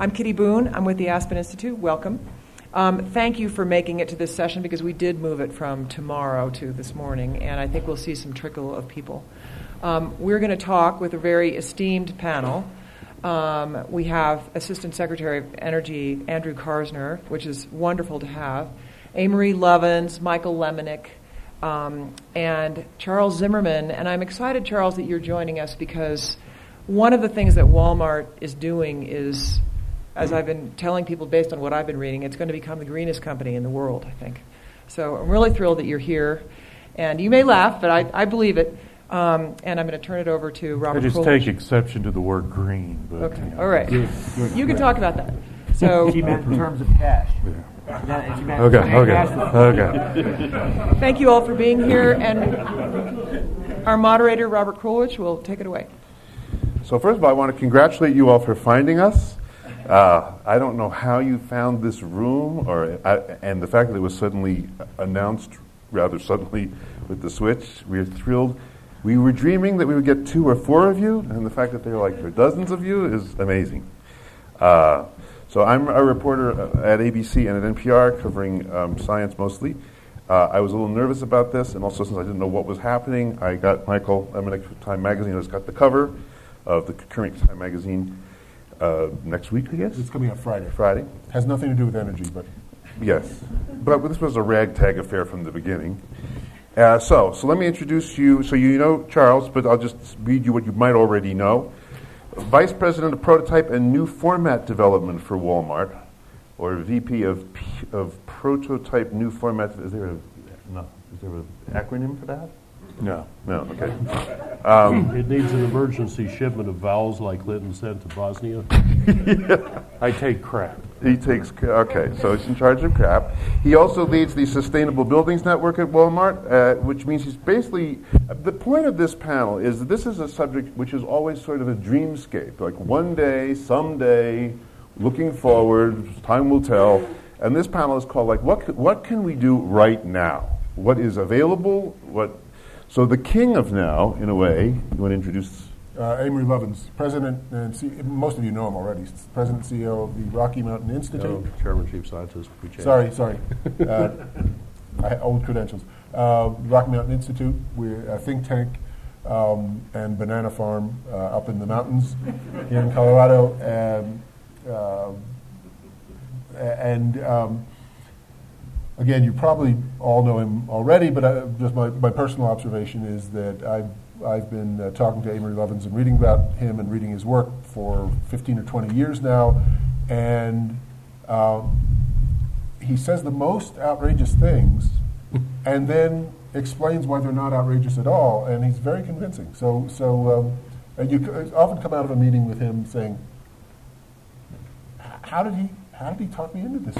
I'm Kitty Boone. I'm with the Aspen Institute. Welcome. Thank you for making it to this session because we did move it from tomorrow to this morning, and I think we'll see some trickle of people. We're going to talk with a very esteemed panel. We have Assistant Secretary of Energy Andrew Karsner, which is wonderful to have, Amory Lovins, Michael Lemonick, and Charles Zimmerman. And I'm excited, Charles, that you're joining us because one of the things that Walmart is doing is, as I've been telling people based on what I've been reading, it's going to become the greenest company in the world, I think. So I'm really thrilled that you're here. And you may laugh, but I believe it. And I'm going to turn it over to Robert I just Krulwich. take exception to the word green. But, Okay, all right. You can talk about that. So, she meant in terms of cash. Yeah. Okay. Thank you all for being here. And our moderator, Robert Krulwich, will take it away. So first of all, I want to congratulate you all for finding us. I don't know how you found this room, and the fact that it was suddenly announced rather suddenly with the switch. We're thrilled. We were dreaming that we would get 2 or 4 of you, and the fact that there are dozens of you is amazing. So I'm a reporter at ABC and at NPR covering science mostly. I was a little nervous about this, and also since I didn't know what was happening, I got Michael Lemonick from Time Magazine has got the cover of the current Time Magazine next week, I guess? It's coming out Friday. Friday. Has nothing to do with energy, but... Yes. But this was a ragtag affair from the beginning. So let me introduce you. So you know Charles, but I'll just read you what you might already know. Vice President of Prototype and New Format Development for Walmart, or VP of Prototype New Format. Is there an acronym for that? No. No, okay. It needs an emergency shipment of vowels like Lytton sent to Bosnia. Yeah. I take crap. He takes, okay, so he's in charge of crap. He also leads the Sustainable Buildings Network at Walmart, which means he's basically, the point of this panel is that this is a subject which is always sort of a dreamscape, like one day, someday, looking forward, time will tell. And this panel is called, what can we do right now? What is available? So the king of now, in a way, you want to introduce? Amory Lovins, president and most of you know him already. President and CEO of the Rocky Mountain Institute. No, Chairman, Chief Scientist. Sorry. I old credentials. Rocky Mountain Institute. We're a think tank and banana farm up in the mountains here in Colorado. Again, you probably all know him already, but just my personal observation is that I've been talking to Amory Lovins and reading about him and reading his work for 15 or 20 years now, and he says the most outrageous things and then explains why they're not outrageous at all, and he's very convincing. And you often come out of a meeting with him saying, how did he talk me into this?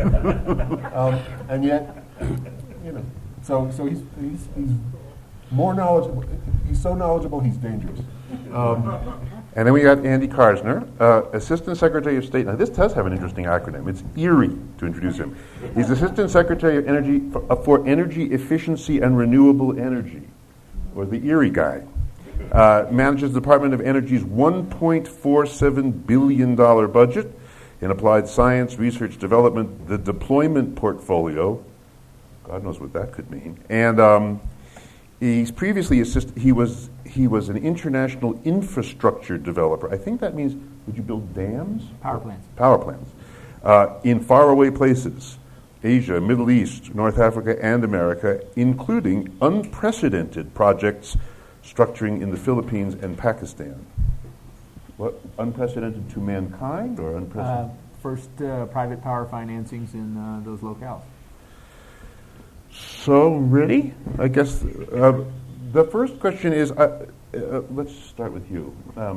And yet, so he's more knowledgeable. He's so knowledgeable, he's dangerous. And then we got Andy Karsner, Assistant Secretary of State. Now, this does have an interesting acronym. It's ERIE, to introduce him. He's Assistant Secretary of Energy for Energy Efficiency and Renewable Energy, or the ERIE guy. Manages the Department of Energy's $1.47 billion budget in applied science, research, development, the deployment portfolio. God knows what that could mean. And he's previously he was an international infrastructure developer. I think that means, would you build dams? Power plants. Power plants. In faraway places, Asia, Middle East, North Africa, and America, including unprecedented projects structuring in the Philippines and Pakistan. What, unprecedented to mankind or unprecedented? First private power financings in those locales. So, ready? I guess the first question is, let's start with you.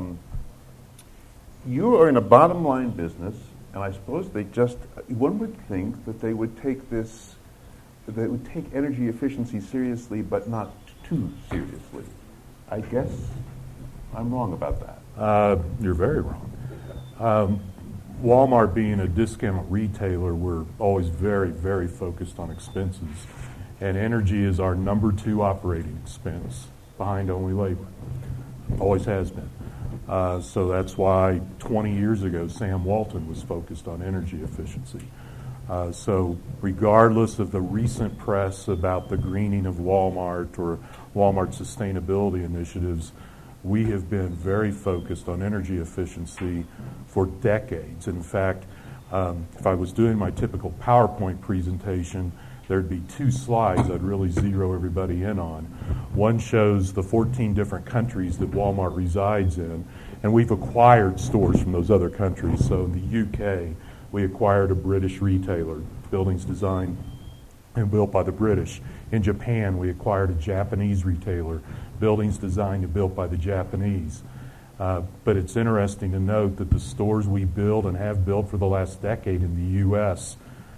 You are in a bottom line business, and I suppose one would think that they would take energy efficiency seriously, but not too seriously. I guess I'm wrong about that. You're very wrong. Walmart being a discount retailer, we're always very, very focused on expenses. And energy is our number 2 operating expense, behind only labor. Always has been. So that's why 20 years ago Sam Walton was focused on energy efficiency. So regardless of the recent press about the greening of Walmart or Walmart sustainability initiatives, we have been very focused on energy efficiency for decades. In fact, if I was doing my typical PowerPoint presentation, there'd be 2 slides I'd really zero everybody in on. One shows the 14 different countries that Walmart resides in, and we've acquired stores from those other countries. So in the UK, we acquired a British retailer, buildings designed and built by the British. In Japan, we acquired a Japanese retailer, buildings designed and built by the Japanese. But it's interesting to note that the stores we build and have built for the last decade in the U.S.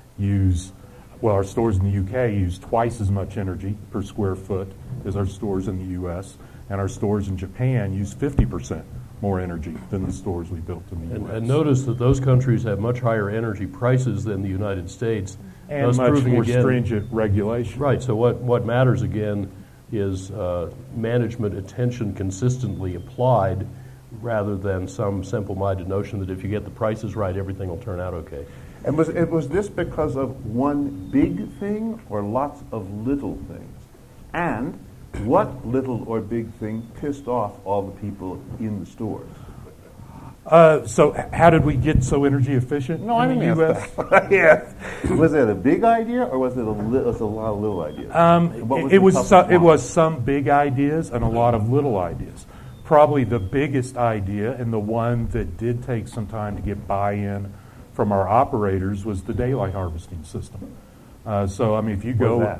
our stores in the UK use twice as much energy per square foot as our stores in the U.S., and our stores in Japan use 50% more energy than the stores we built in the U.S. And notice that those countries have much higher energy prices than the United States. And much more stringent regulation. Right, so what matters again is management attention consistently applied rather than some simple-minded notion that if you get the prices right, everything will turn out okay. And was this because of one big thing or lots of little things? And what little or big thing pissed off all the people in the stores? So how did we get so energy efficient? No, I in didn't the ask U.S.? that. Yes. Was it a big idea or was it a lot of little ideas? It was some big ideas and a lot of little ideas. Probably the biggest idea and the one that did take some time to get buy-in from our operators was the daylight harvesting system. If you go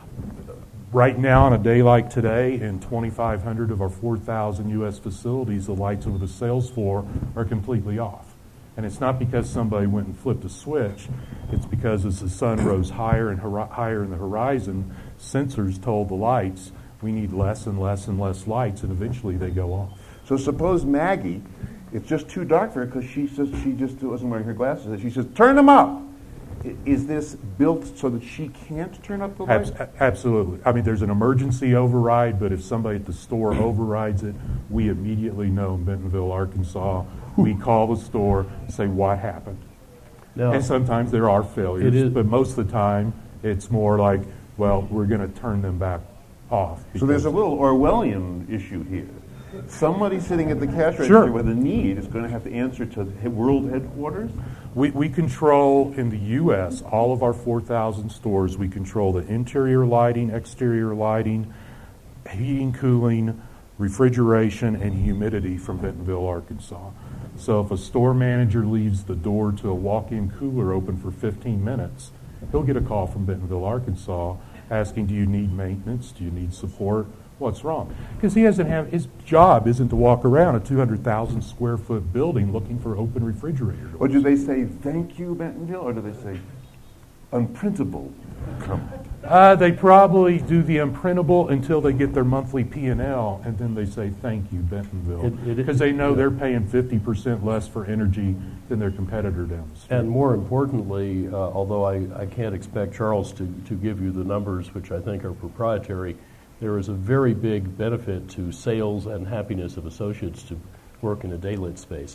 right now on a day like today, in 2,500 of our 4,000 U.S. facilities, the lights over the sales floor are completely off. And it's not because somebody went and flipped a switch. It's because as the sun rose higher and higher in the horizon, sensors told the lights, we need less and less and less lights, and eventually they go off. So suppose Maggie, it's just too dark for her because she says she just wasn't wearing her glasses. And she says, turn them up. Is this built so that she can't turn up the lights? Absolutely. There's an emergency override, but if somebody at the store overrides it, we immediately know in Bentonville, Arkansas. We call the store, say, what happened? Now, and sometimes there are failures, but most of the time it's more like, well, we're going to turn them back off. So there's a little Orwellian issue here. Somebody sitting at the cash register with a need is going to have to answer to world headquarters? We control, in the U.S., all of our 4,000 stores, we control the interior lighting, exterior lighting, heating, cooling, refrigeration, and humidity from Bentonville, Arkansas. So if a store manager leaves the door to a walk-in cooler open for 15 minutes, he'll get a call from Bentonville, Arkansas, asking, do you need maintenance? Do you need support? What's wrong? Because his job isn't to walk around a 200,000 square foot building looking for open refrigerator doors. Or do they say, thank you, Bentonville? Or do they say, unprintable comment? They probably do the unprintable until they get their monthly P&L, and then they say, thank you, Bentonville. Because they know they're paying 50% less for energy than their competitor down the street. And more importantly, although I can't expect Charles to give you the numbers, which I think are proprietary, there is a very big benefit to sales and happiness of associates to work in a daylit space.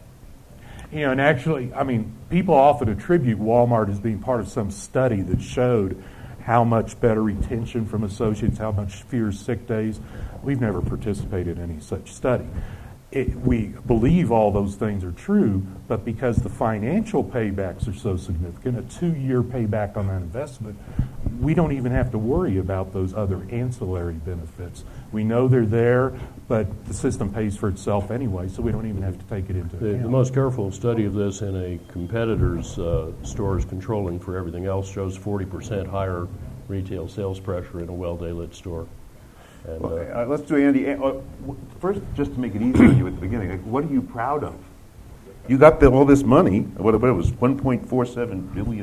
And actually, people often attribute Walmart as being part of some study that showed how much better retention from associates, how much fewer sick days. We've never participated in any such study. We believe all those things are true, but because the financial paybacks are so significant, a 2-year payback on that investment, we don't even have to worry about those other ancillary benefits. We know they're there, but the system pays for itself anyway, so we don't even have to take it into account. The most careful study of this in a competitor's stores controlling for everything else shows 40% higher retail sales pressure in a well-day-lit store. And, let's do Andy. First, just to make it easy on you at the beginning, what are you proud of? You got all this money. What it was, $1.47 billion.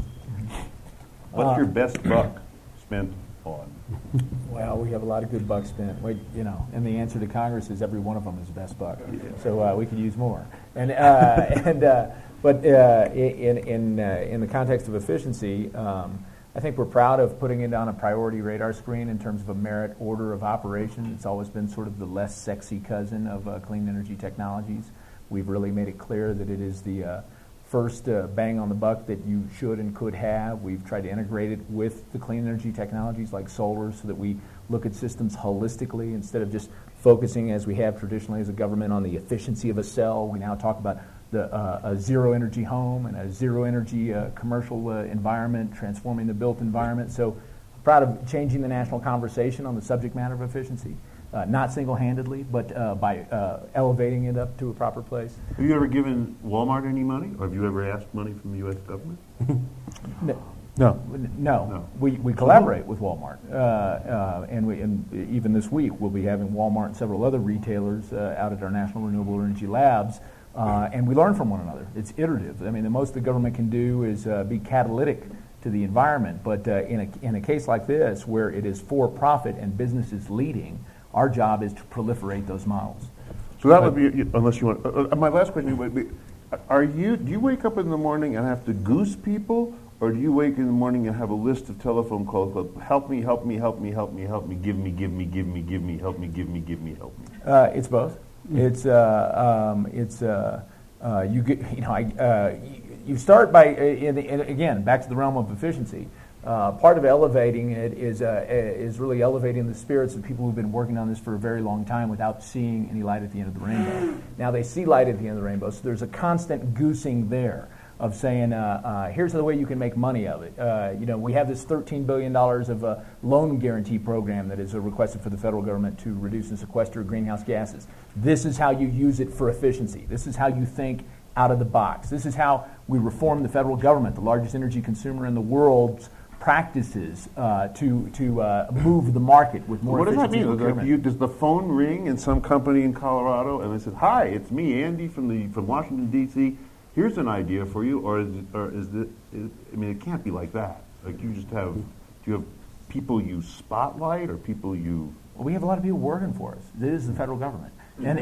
What's your best buck spent on? Well, we have a lot of good bucks spent. And the answer to Congress is every one of them is best buck. So we could use more. But in the context of efficiency, I think we're proud of putting it on a priority radar screen in terms of a merit order of operation. It's always been sort of the less sexy cousin of clean energy technologies. We've really made it clear that it is the first bang on the buck that you should and could have. We've tried to integrate it with the clean energy technologies like solar so that we look at systems holistically instead of just focusing, as we have traditionally as a government, on the efficiency of a cell. We now talk about a zero-energy home and a zero-energy commercial environment, transforming the built environment. So proud of changing the national conversation on the subject matter of efficiency, not single-handedly, but by elevating it up to a proper place. Have you ever given Walmart any money, or have you ever asked money from the U.S. government? No. We collaborate with Walmart, and even this week we'll be having Walmart and several other retailers out at our National Renewable Energy Labs, and we learn from one another. It's iterative. I mean, the most the government can do is be catalytic to the environment, but in a case like this, where it is for profit and business is leading, our job is to proliferate those models. So that would be, unless you want. My last question would be: do you wake up in the morning and have to goose people? Or do you wake in the morning and have a list of telephone calls like, help me, help me, help me, help me, help me, give me, give me, give me, give me, help me, give me, give me, help me? It's both. You start by, again, back to the realm of efficiency. Part of elevating it is really elevating the spirits of people who've been working on this for a very long time without seeing any light at the end of the rainbow. Now they see light at the end of the rainbow, so there's a constant goosing there of saying, here's the way you can make money of it. We have this $13 billion of loan guarantee program that is requested for the federal government to reduce and sequester greenhouse gases. This is how you use it for efficiency. This is how you think out of the box. This is how we reform the federal government, the largest energy consumer in the world's practices to move the market with more efficiency. What does that mean? Does the phone ring in some company in Colorado and they said, "Hi, it's me, Andy from Washington, D.C., here's an idea for you," or is it? I mean, it can't be like that. Like you just have, do you have people you spotlight or people you? Well, we have a lot of people working for us. This is the federal government, and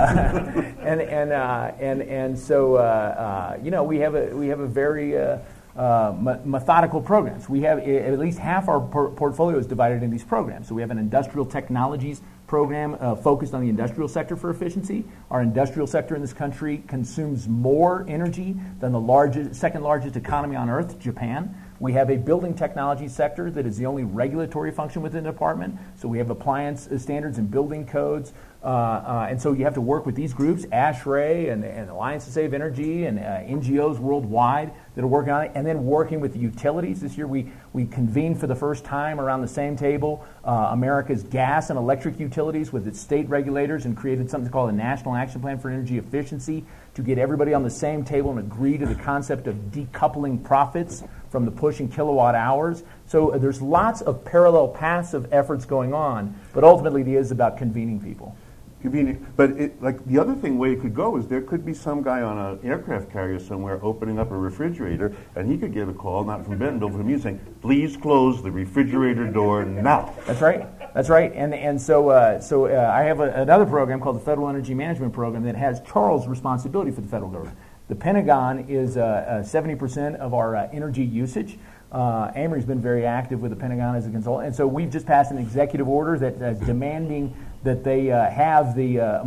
so we have a very methodical programs. We have at least half our portfolio is divided in these programs. So we have an industrial technologies program focused on the industrial sector for efficiency. Our industrial sector in this country consumes more energy than the second largest economy on earth, Japan. We have a building technology sector that is the only regulatory function within the department. So we have appliance standards and building codes. And so you have to work with these groups, ASHRAE and Alliance to Save Energy and NGOs worldwide that are working on it, and then working with the utilities. This year we convened for the first time around the same table America's gas and electric utilities with its state regulators and created something called a National Action Plan for Energy Efficiency to get everybody on the same table and agree to the concept of decoupling profits from the push in kilowatt hours. So there's lots of parallel paths of efforts going on, but ultimately it is about convening people. But the other way it could go is there could be some guy on an aircraft carrier somewhere opening up a refrigerator, and he could get a call, not from Bentonville, from you saying, "Please close the refrigerator door now." That's right. And so I have another program called the Federal Energy Management Program that has Charles' responsibility for the federal government. The Pentagon is 70% of our energy usage. Amory's been very active with the Pentagon as a consultant, and so we've just passed an executive order that's demanding that they have the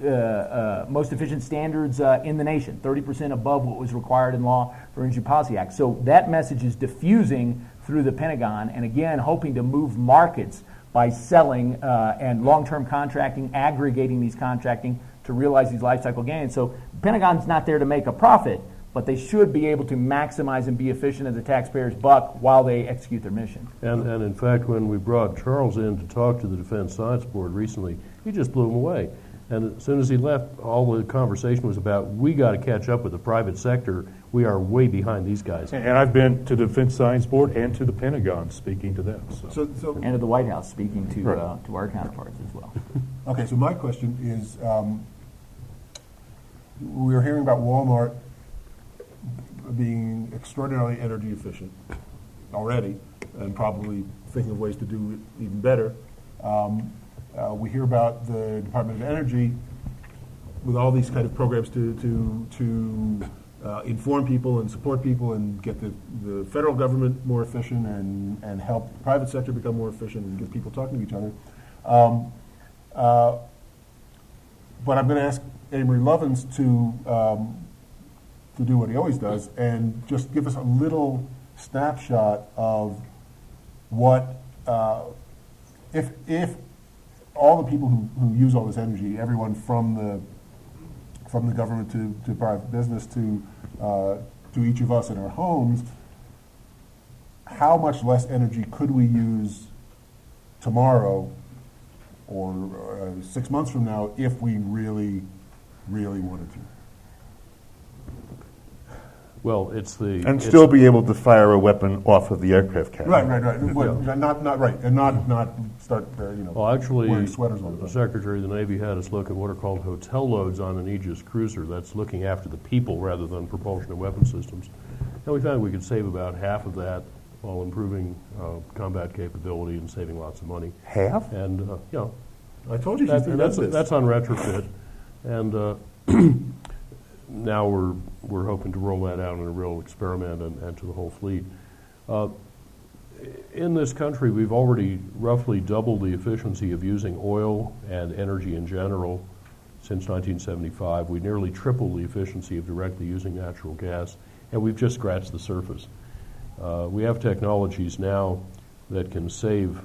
most efficient standards in the nation, 30% above what was required in law for Energy Policy Act. So that message is diffusing through the Pentagon, and again, hoping to move markets by selling and long-term contracting, aggregating these contracting to realize these life cycle gains. So the Pentagon's not there to make a profit, but they should be able to maximize and be efficient as the taxpayer's buck while they execute their mission. And in fact, when we brought Charles in to talk to the Defense Science Board recently, he just blew him away. And as soon as he left, all the conversation was about, we got to catch up with the private sector. We are way behind these guys. And I've been to the Defense Science Board and to the Pentagon speaking to them. And to the White House speaking to our counterparts as well. Okay, so my question is, we're hearing about Walmart being extraordinarily energy efficient already, and probably thinking of ways to do it even better. We hear about the Department of Energy with all these kind of programs to inform people and support people and get the federal government more efficient and help the private sector become more efficient and get people talking to each other. But I'm going to ask Amory Lovins to do what he always does and just give us a little snapshot of what, if all the people who use all this energy, everyone from the government to private business to each of us in our homes, how much less energy could we use tomorrow or 6 months from now if we really, really wanted to? Well, still be able to fire a weapon off of the aircraft carrier. Right. Well, not right, and not start Well, actually, wearing sweaters all the the time. Secretary of the Navy had us look at what are called hotel loads on an Aegis cruiser. That's looking after the people rather than propulsion and weapon systems. And we found we could save about half of that while improving combat capability and saving lots of money. Half? And I told you that's on retrofit, and now we're hoping to roll that out in a real experiment and to the whole fleet. In this country, we've already roughly doubled the efficiency of using oil and energy in general since 1975. We nearly tripled the efficiency of directly using natural gas, and we've just scratched the surface. We have technologies now that can save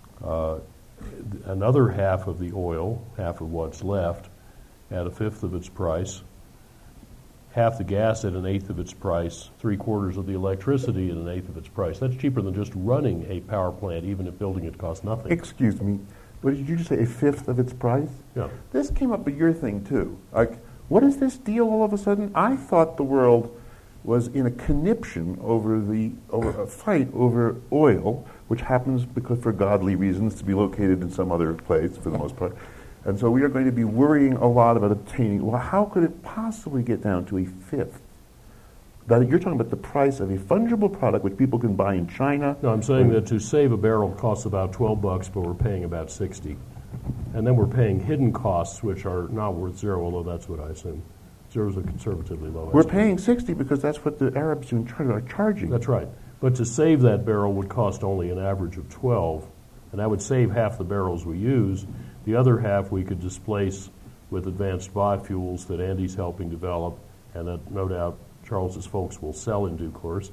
another half of the oil, half of what's left, at a fifth of its price, half the gas at an eighth of its price, 3/4 of the electricity at an eighth of its price. That's cheaper than just running a power plant, even if building it costs nothing. Excuse me, what did you just say, a fifth of its price? Yeah. This came up at your thing, too. Like, what is this deal all of a sudden? I thought the world was in a conniption over a fight over oil, which happens because for godly reasons to be located in some other place for the most part. And so we are going to be worrying a lot about obtaining. Well, how could it possibly get down to a fifth? That you're talking about the price of a fungible product which people can buy in China. No, I'm saying that to save a barrel costs about $12, but we're paying about 60. And then we're paying hidden costs, which are not worth zero, although that's what I assume. Zero is a conservatively low We're estimate. paying 60 because that's what the Arabs in China are charging. That's right. But to save that barrel would cost only an average of 12, and that would save half the barrels we use. The other half we could displace with advanced biofuels that Andy's helping develop, and that no doubt Charles's folks will sell in due course,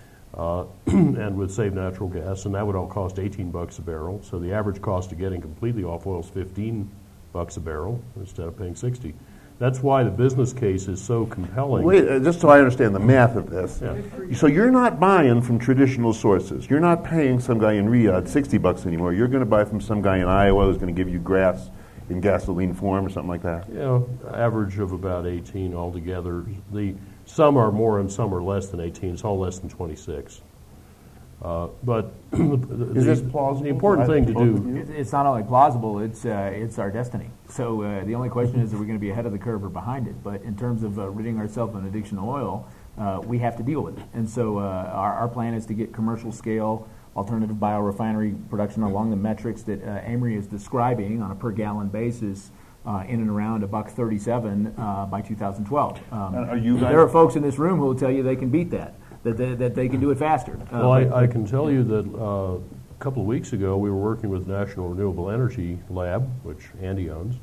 and with saved natural gas, and that would all cost $18 a barrel. So the average cost of getting completely off oil is $15 a barrel instead of paying 60. That's why the business case is so compelling. Wait, just so I understand the math of this. Yeah. So you're not buying from traditional sources. You're not paying some guy in Riyadh $60 anymore. You're going to buy from some guy in Iowa who's going to give you grass in gasoline form or something like that. Average of about 18 altogether. Some are more and some are less than 18. It's all less than 26. But is this plausible? The important thing to do. It's not only plausible; it's our destiny. So the only question is, are we going to be ahead of the curve or behind it? But in terms of ridding ourselves of an addiction to oil, we have to deal with it. And so our plan is to get commercial scale alternative biorefinery production along the metrics that Amory is describing on a per gallon basis. In and around $1.37 by 2012. Are you guys? There are folks in this room who will tell you they can beat that they can do it faster. Well, I can tell you that a couple of weeks ago we were working with National Renewable Energy Lab, which Andy owns,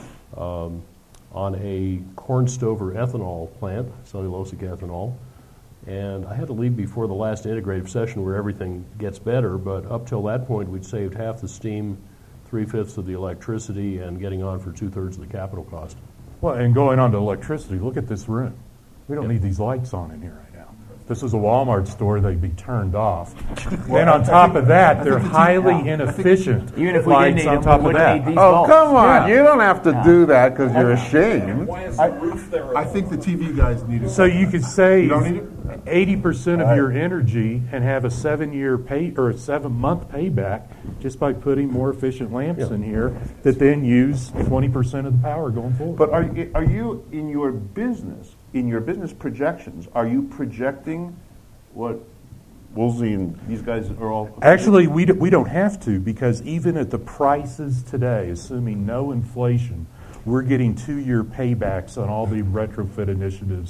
on a corn stover ethanol plant, cellulosic ethanol. And I had to leave before the last integrative session where everything gets better, but up till that point we'd saved half the steam, 3/5 of the electricity, and getting on for 2/3 of the capital cost. Well, and going on to electricity, look at this room. We don't need these lights on in here right now. If this is a Walmart store, they'd be turned off. And on top of that, they're highly inefficient Even if we didn't lights need on them, top we of wouldn't that. need these Oh, bulbs. come on. Yeah. You don't have to do that because you're ashamed. I think the TV guys need it. So you could save You don't need it? 80% of your energy and have a 7-year pay or a 7-month payback just by putting more efficient lamps in here that then use 20% of the power going forward. But are you in your business projections, are you projecting what Woolsey and these guys are all? Actually, we don't have to, because even at the prices today, assuming no inflation, we're getting 2-year paybacks on all the retrofit initiatives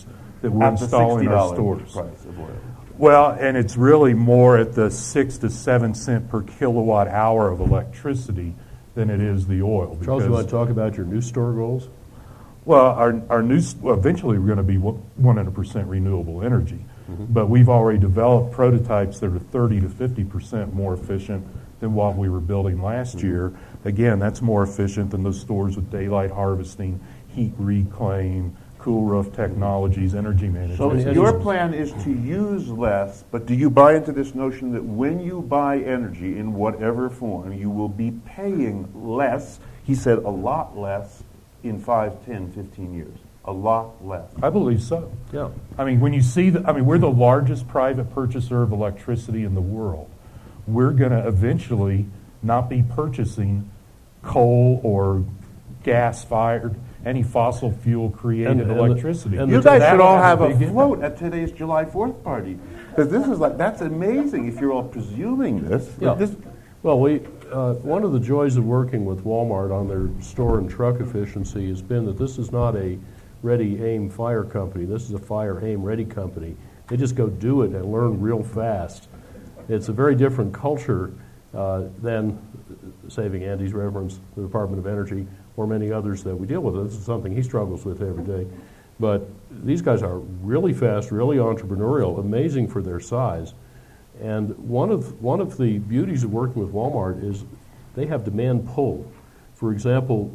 that we're At the installing in our $60 stores. price of oil. Well, and it's really more at the 6 to 7 cent per kilowatt hour of electricity than it is the oil. Charles, you because- want to talk about your new store goals? Well, eventually we're going to be 100% renewable energy, but we've already developed prototypes that are 30 to 50% more efficient than what we were building last year. Again, that's more efficient than those stores with daylight harvesting, heat reclaim, cool roof technologies, energy management. So Yes. your plan is to use less, but do you buy into this notion that when you buy energy in whatever form, you will be paying less, he said a lot less, in 5, 10, 15 years? A lot less. I believe so. Yeah. I mean, when you see we're the largest private purchaser of electricity in the world. We're going to eventually not be purchasing coal or gas-fired, any fossil fuel-created And electricity. and You the- guys That should will all have big a impact. float at today's July 4th party. Because this is that's amazing if you're all presuming this. Yeah. This- Well, one of the joys of working with Walmart on their store and truck efficiency has been that this is not a ready, aim, fire company. This is a fire, aim, ready company. They just go do it and learn real fast. It's a very different culture than, saving Andy's reverence, the Department of Energy, or many others that we deal with. This is something he struggles with every day. But these guys are really fast, really entrepreneurial, amazing for their size. And one of the beauties of working with Walmart is they have demand pull. For example,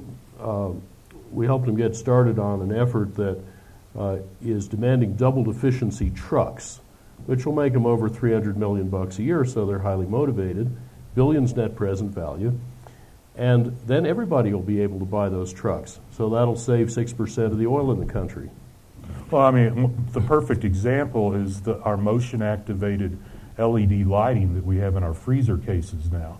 we helped them get started on an effort that is demanding doubled efficiency trucks, which will make them over $300 million a year, so they're highly motivated, billions net present value. And then everybody will be able to buy those trucks. So that'll save 6% of the oil in the country. Well, I mean, the perfect example is our motion-activated LED lighting that we have in our freezer cases now.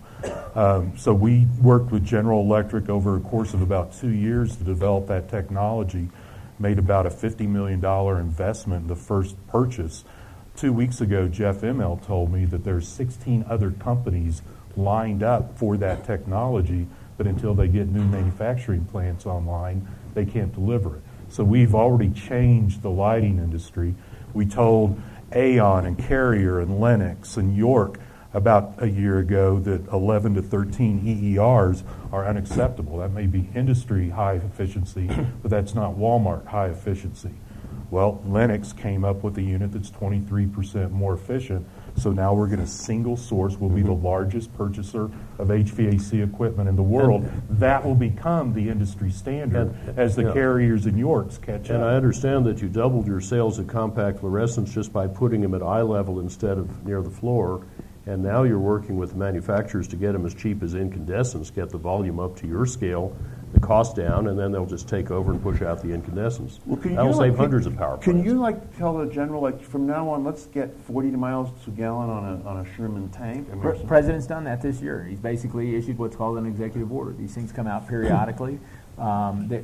So we worked with General Electric over a course of about 2 years to develop that technology, made about a $50 million investment in the first purchase. 2 weeks ago, Jeff Immelt told me that there's 16 other companies lined up for that technology, but until they get new manufacturing plants online, they can't deliver it. So we've already changed the lighting industry. We told Aon and Carrier and Lennox and York about a year ago that 11 to 13 EERs are unacceptable. That may be industry high efficiency, but that's not Walmart high efficiency. Well, Lennox came up with a unit that's 23% more efficient, so now we're going to single source. We'll be the largest purchaser of HVAC equipment in the world. That will become the industry standard as the Carriers and Yorks catch up. And I understand that you doubled your sales of compact fluorescents just by putting them at eye level instead of near the floor. And now you're working with manufacturers to get them as cheap as incandescents, get the volume up to your scale, the cost down, and then they'll just take over and push out the incandescents. Well, That'll save hundreds of power Can plants. you tell the general from now on, let's get 40 miles to a gallon on a Sherman tank? I mean, or something? President's done that this year. He's basically issued what's called an executive order. These things come out periodically, and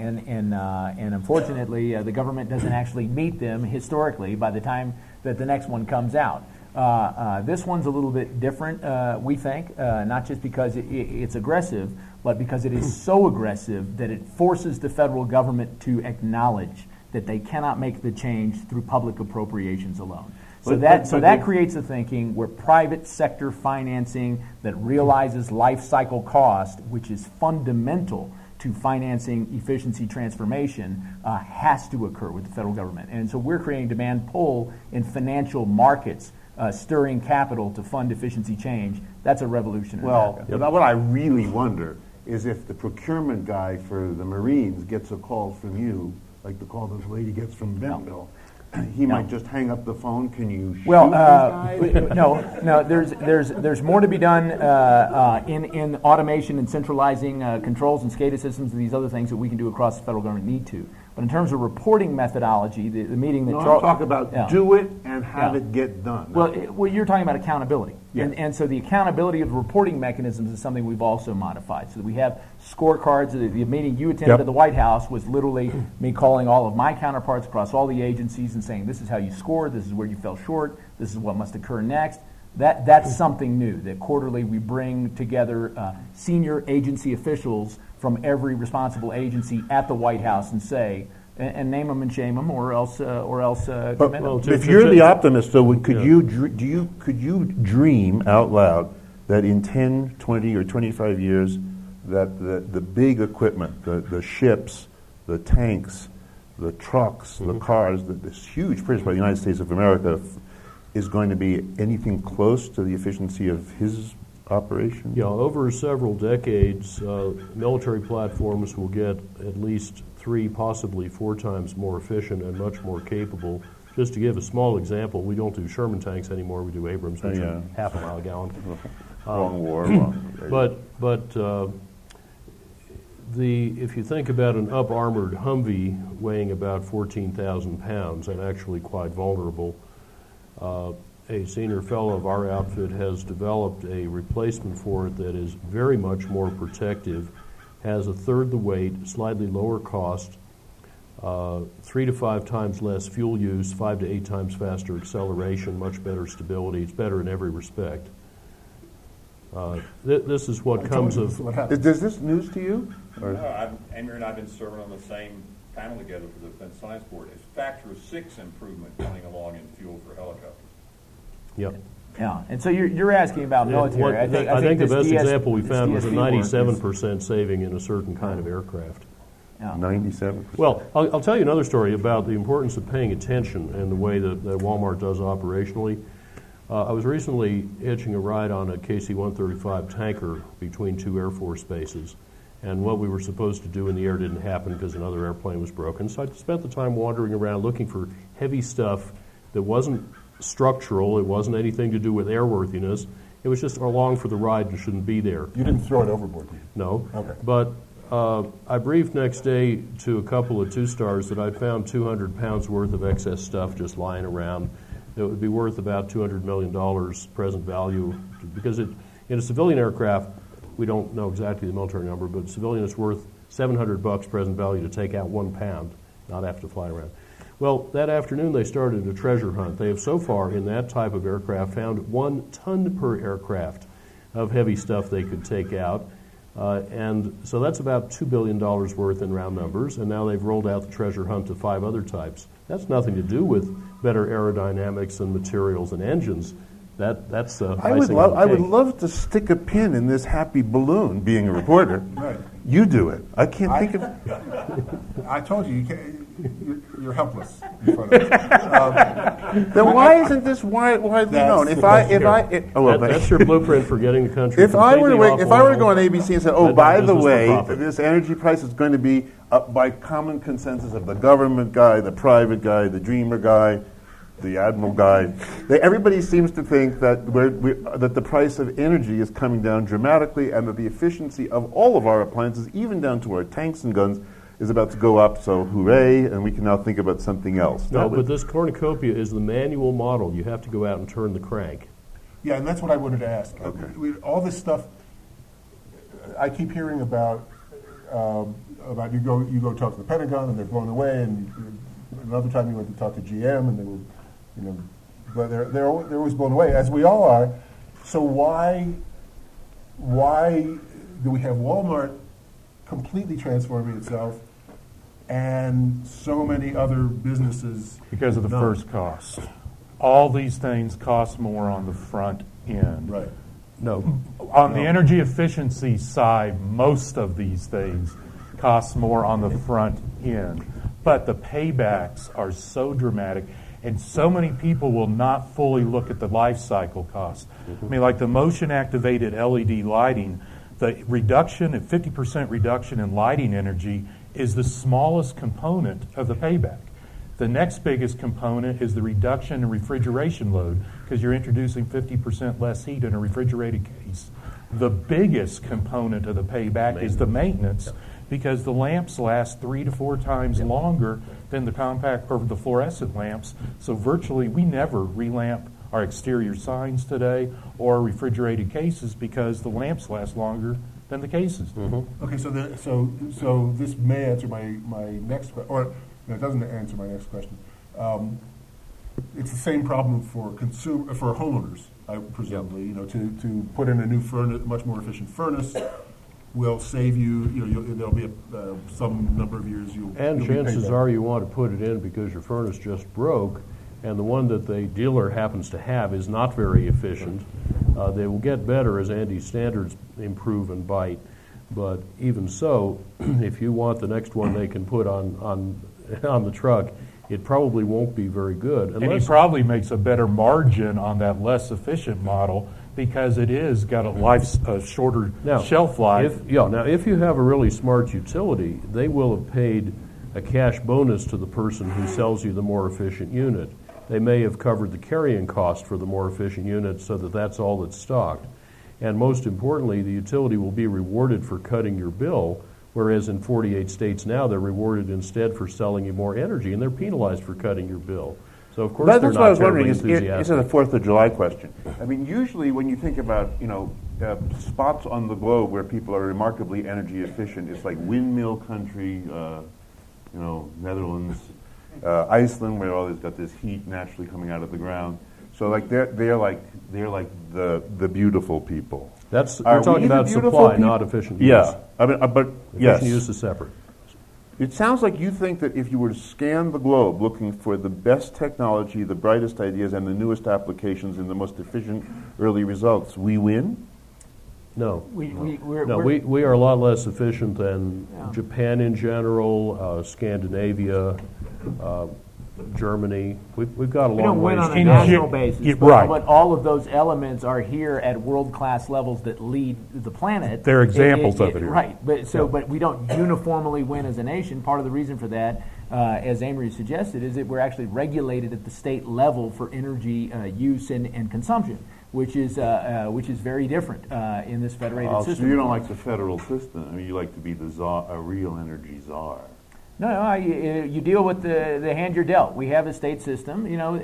unfortunately, the government doesn't actually meet them historically by the time that the next one comes out. This one's a little bit different, we think, not just because it's aggressive, but because it is so aggressive that it forces the federal government to acknowledge that they cannot make the change through public appropriations alone. So that creates a thinking where private sector financing that realizes life cycle cost, which is fundamental to financing efficiency transformation, has to occur with the federal government. And so we're creating demand pull in financial markets, stirring capital to fund efficiency change. That's a revolution in America. Well, what I really wonder is if the procurement guy for the Marines gets a call from you, like the call this lady gets from Bentonville, he might just hang up the phone. Can you shoot Well, these guys? no. There's more to be done in automation and centralizing controls and SCADA systems and these other things that we can do across the federal government need to. But in terms of reporting methodology, the meeting that No, Charles... I'm talking about do it and have it get done. Well, you're talking about accountability. Yeah. And so the accountability of reporting mechanisms is something we've also modified. So that we have scorecards. The meeting you attended at the White House was literally me calling all of my counterparts across all the agencies and saying, this is how you scored, this is where you fell short, this is what must occur next. That's something new, that quarterly we bring together senior agency officials from every responsible agency at the White House and say, and name them and shame them, or else But commend them. if you're the optimist, though, could you dream out loud that in 10, 20, or 25 years that the big equipment, the ships, the tanks, the trucks, the cars, this huge purchase by the United States of America is going to be anything close to the efficiency of his operation? Yeah, over several decades, military platforms will get at least 3, possibly 4 times more efficient and much more capable. Just to give a small example, we don't do Sherman tanks anymore. We do Abrams, which are half a mile a gallon. Wrong war. If you think about an up-armored Humvee weighing about 14,000 pounds and actually quite vulnerable, a senior fellow of our outfit has developed a replacement for it that is very much more protective, has a third the weight, slightly lower cost, 3 to 5 times less fuel use, 5 to 8 times faster acceleration, much better stability. It's better in every respect. This is what comes of... Is this news to you? No, Amy and I have been serving on the same panel together for the Defense Science Board. It's factor of 6 improvement coming along in fuel for helicopters. Yep. Yeah, and so you're asking about military. I think the best example we found was a DSV 97% saving in a certain kind of aircraft. Yeah. 97%. Well, I'll tell you another story about the importance of paying attention and the way that Walmart does operationally. I was recently hitching a ride on a KC-135 tanker between 2 Air Force bases, and what we were supposed to do in the air didn't happen because another airplane was broken. So I spent the time wandering around looking for heavy stuff that wasn't structural, it wasn't anything to do with airworthiness. It was just along for the ride and shouldn't be there. You didn't throw it overboard, did you? No. Okay. But I briefed next day to a couple of 2-stars that I'd found 200 pounds worth of excess stuff just lying around that would be worth about $200 million present value, because in a civilian aircraft, we don't know exactly the military number, but civilian it's worth $700 present value to take out 1 pound, not have to fly around. Well, that afternoon they started a treasure hunt. They have so far in that type of aircraft found 1 ton per aircraft of heavy stuff they could take out. And so that's about $2 billion worth in round numbers, and now they've rolled out the treasure hunt to 5 other types. That's nothing to do with better aerodynamics and materials and engines. That's I would love to stick a pin in this happy balloon, being a reporter. Right. You do it. I can't think of... I told you, you're helpless in front of us. Then why isn't this widely known? That's your blueprint for getting the country. If I were to completely go on ABC and say, "Oh, That's by the business for way, profit." this energy price is going to be up by common consensus of the government guy, the private guy, the dreamer guy, the admiral guy," everybody seems to think that that the price of energy is coming down dramatically, and that the efficiency of all of our appliances, even down to our tanks and guns, is about to go up. So hooray! And we can now think about something else. No, but this cornucopia is the manual model. You have to go out and turn the crank. Yeah, and that's what I wanted to ask. Okay. All this stuff, I keep hearing about you go talk to the Pentagon and they're blown away, and another time you went to talk to GM and they were, but they're always blown away, as we all are. So why do we have Walmart completely transforming itself and so many other businesses? Because of the first cost. All these things cost more on the front end. Right. No. On the energy efficiency side, most of these things cost more on the front end. But the paybacks are so dramatic, and so many people will not fully look at the life cycle cost. I mean, like the motion-activated LED lighting, the reduction, a 50% reduction in lighting energy is the smallest component of the payback. The next biggest component is the reduction in refrigeration load, because you're introducing 50% less heat in a refrigerated case. The biggest component of the payback is the maintenance, because the lamps last 3 to 4 times longer than the compact or the fluorescent lamps. So virtually we never relamp our exterior signs today or refrigerated cases, because the lamps last longer than the cases do. Okay, so this may answer my next question, or no, it doesn't answer my next question. It's the same problem for homeowners, presumably. To put in a new furnace, much more efficient furnace, will save you. There'll be some number of years you'll. And you'll be paid chances back. are you want to put it in because your furnace just broke, and the one that the dealer happens to have is not very efficient. They will get better as Andy's standards improve and bite, but even so, if you want the next one they can put on the truck, it probably won't be very good. And he probably makes a better margin on that less efficient model because it is got a shorter shelf life. Now, if you have a really smart utility, they will have paid a cash bonus to the person who sells you the more efficient unit. They may have covered the carrying cost for the more efficient unit so that that's all that's stocked. And most importantly, the utility will be rewarded for cutting your bill, whereas in 48 states now they're rewarded instead for selling you more energy, and they're penalized for cutting your bill. So of course That's they're what not I was terribly wondering. This enthusiastic. is a 4th of July question. I mean, usually when you think about, spots on the globe where people are remarkably energy efficient, it's like windmill country, Netherlands, Iceland, where all got this heat naturally coming out of the ground. So like they're like the beautiful people. We're talking about supply, not efficient use. Yeah, I mean, but yes, efficient use is separate. It sounds like you think that if you were to scan the globe looking for the best technology, the brightest ideas, and the newest applications and the most efficient early results, we win? No. We We are a lot less efficient than Japan in general, Scandinavia, Germany. We've got a We long don't win ways on to a go. national basis, right. but all of those elements are here at world-class levels that lead the planet. They're examples of it here. Right, but we don't uniformly win as a nation. Part of the reason for that, as Amory suggested, is that we're actually regulated at the state level for energy use and consumption, which is very different in this federated So system. you don't like the federal system. I mean, you like to be the czar, a real energy czar. No, you deal with the hand you're dealt. We have a state system,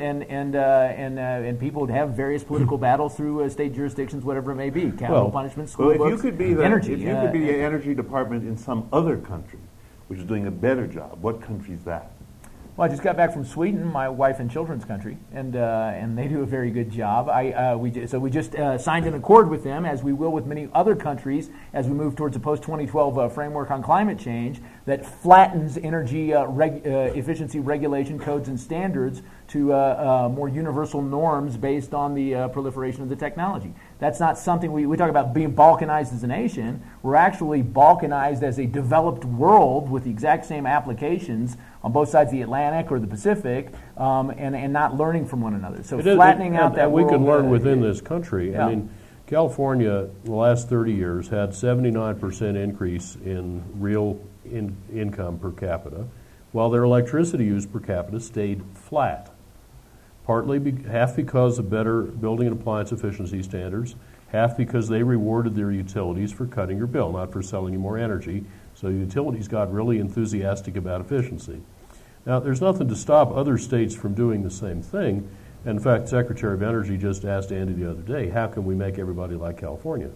and people have various political battles through state jurisdictions, whatever it may be, capital punishment, school Well, books, if you could be energy. if you could be the energy department in some other country, which is doing a better job, what country is that? Well, I just got back from Sweden, my wife and children's country, and they do a very good job. We just signed an accord with them, as we will with many other countries, as we move towards a post-2012 framework on climate change that flattens energy efficiency regulation codes and standards to more universal norms based on the proliferation of the technology. That's not something we talk about being balkanized as a nation. We're actually balkanized as a developed world with the exact same applications on both sides of the Atlantic or the Pacific, and not learning from one another. So flattening out that we world, can learn within this country. Yeah. I mean, California, in the last 30 years, had 79% increase in real income per capita, while their electricity use per capita stayed flat. Partly half because of better building and appliance efficiency standards, half because they rewarded their utilities for cutting your bill, not for selling you more energy. So utilities got really enthusiastic about efficiency. Now, there's nothing to stop other states from doing the same thing. In fact, Secretary of Energy just asked Andy the other day, how can we make everybody like California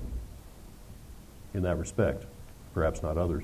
in that respect? Perhaps not others.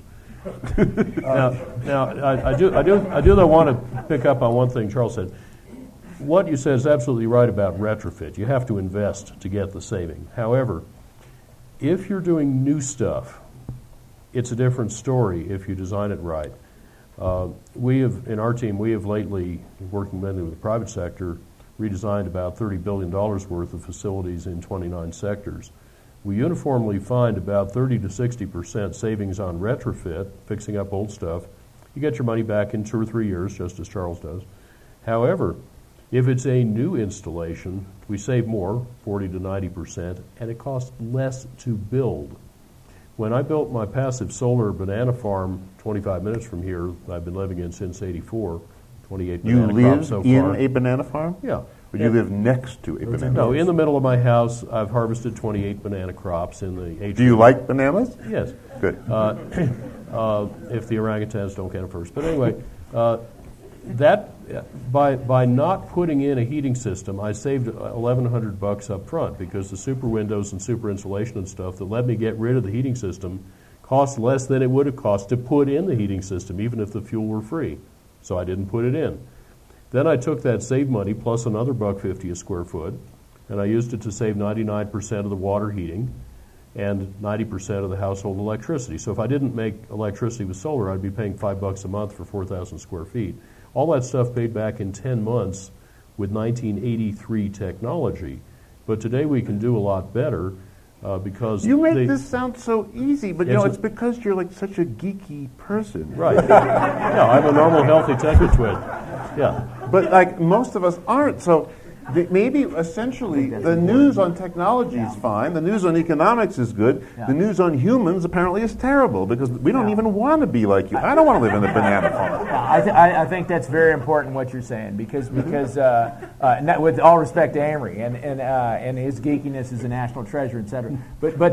I do though want to pick up on one thing Charles said. What you said is absolutely right about retrofit. You have to invest to get the saving. However, if you're doing new stuff, it's a different story if you design it right. In our team, we have lately, working mainly with the private sector, redesigned about $30 billion worth of facilities in 29 sectors. We uniformly find about 30 to 60% savings on retrofit, fixing up old stuff. You get your money back in 2 or 3 years, just as Charles does. However, if it's a new installation, we save more, 40 to 90%, and it costs less to build. When I built my passive solar banana farm 25 minutes from here, I've been living in since '84, 28 banana crops so far. You live in a banana farm? Yeah. Or you live next to a banana farm? No, in the middle of my house, I've harvested 28 banana crops in the atrium. Do you like bananas? Yes. Good. If the orangutans don't get them first. But anyway, by not putting in a heating system, I saved $1,100 up front because the super windows and super insulation and stuff that let me get rid of the heating system cost less than it would have cost to put in the heating system, even if the fuel were free. So I didn't put it in. Then I took that saved money plus another $1.50 a square foot, and I used it to save 99% of the water heating. and 90% of the household electricity. So if I didn't make electricity with solar, I'd be paying $5 a month for 4,000 square feet. All that stuff paid back in 10 months with 1983 technology. But today we can do a lot better because You make this sound so easy, but it's because you're like such a geeky person. Right. Yeah, I'm a normal, healthy techie twin. Yeah. But like most of us aren't. So maybe essentially the news on technology is fine. The news on economics is good. The news on humans apparently is terrible because we don't even want to be like you. I don't want to live in a banana farm. I think that's very important what you're saying because and that, with all respect to Amory and his geekiness is a national treasure, etc. But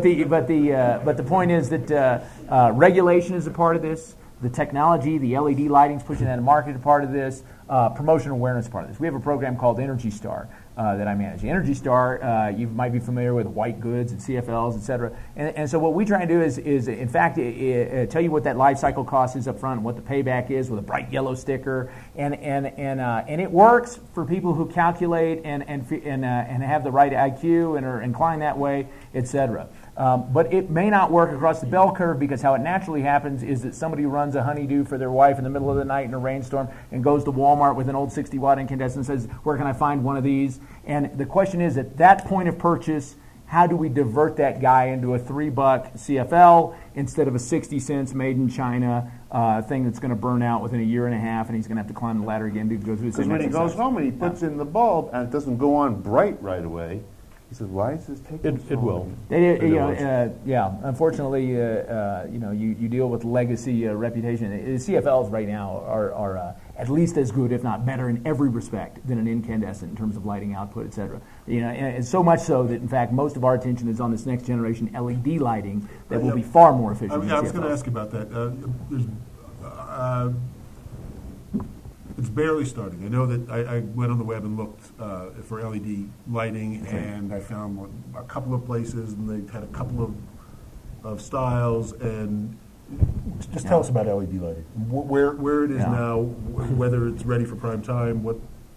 the point is that regulation is a part of this. The technology, the LED lighting's pushing that to market is a part of this. Promotion awareness is part of this. We have a program called Energy Star that I manage. Energy Star, you might be familiar with white goods and CFLs, et cetera. And so what we try and do is in fact, tell you what that life cycle cost is up front and what the payback is with a bright yellow sticker. And it works for people who calculate and have the right IQ and are inclined that way, et cetera. But it may not work across the bell curve because how it naturally happens is that somebody runs a honeydew for their wife in the middle of the night in a rainstorm and goes to Walmart with an old 60-watt incandescent and says, where can I find one of these? And the question is, at that point of purchase, how do we divert that guy into a $3 CFL instead of a 60 cents made in China thing that's going to burn out within a year and a half and he's going to have to climb the ladder again to go through the same Because when he goes home and he puts in the bulb and it doesn't go on bright right away, he says, "Why is this taking so long?" Unfortunately, you deal with legacy reputation. CFLs right now are at least as good, if not better, in every respect than an incandescent in terms of lighting output, et cetera. And so much so that in fact most of our attention is on this next generation LED lighting that will be far more efficient. I was going to ask about that. It's barely starting. I know that I went on the web and looked for LED lighting, and I found a couple of places, and they had a couple of styles. And just tell us about LED lighting, where it is now, whether it's ready for prime time.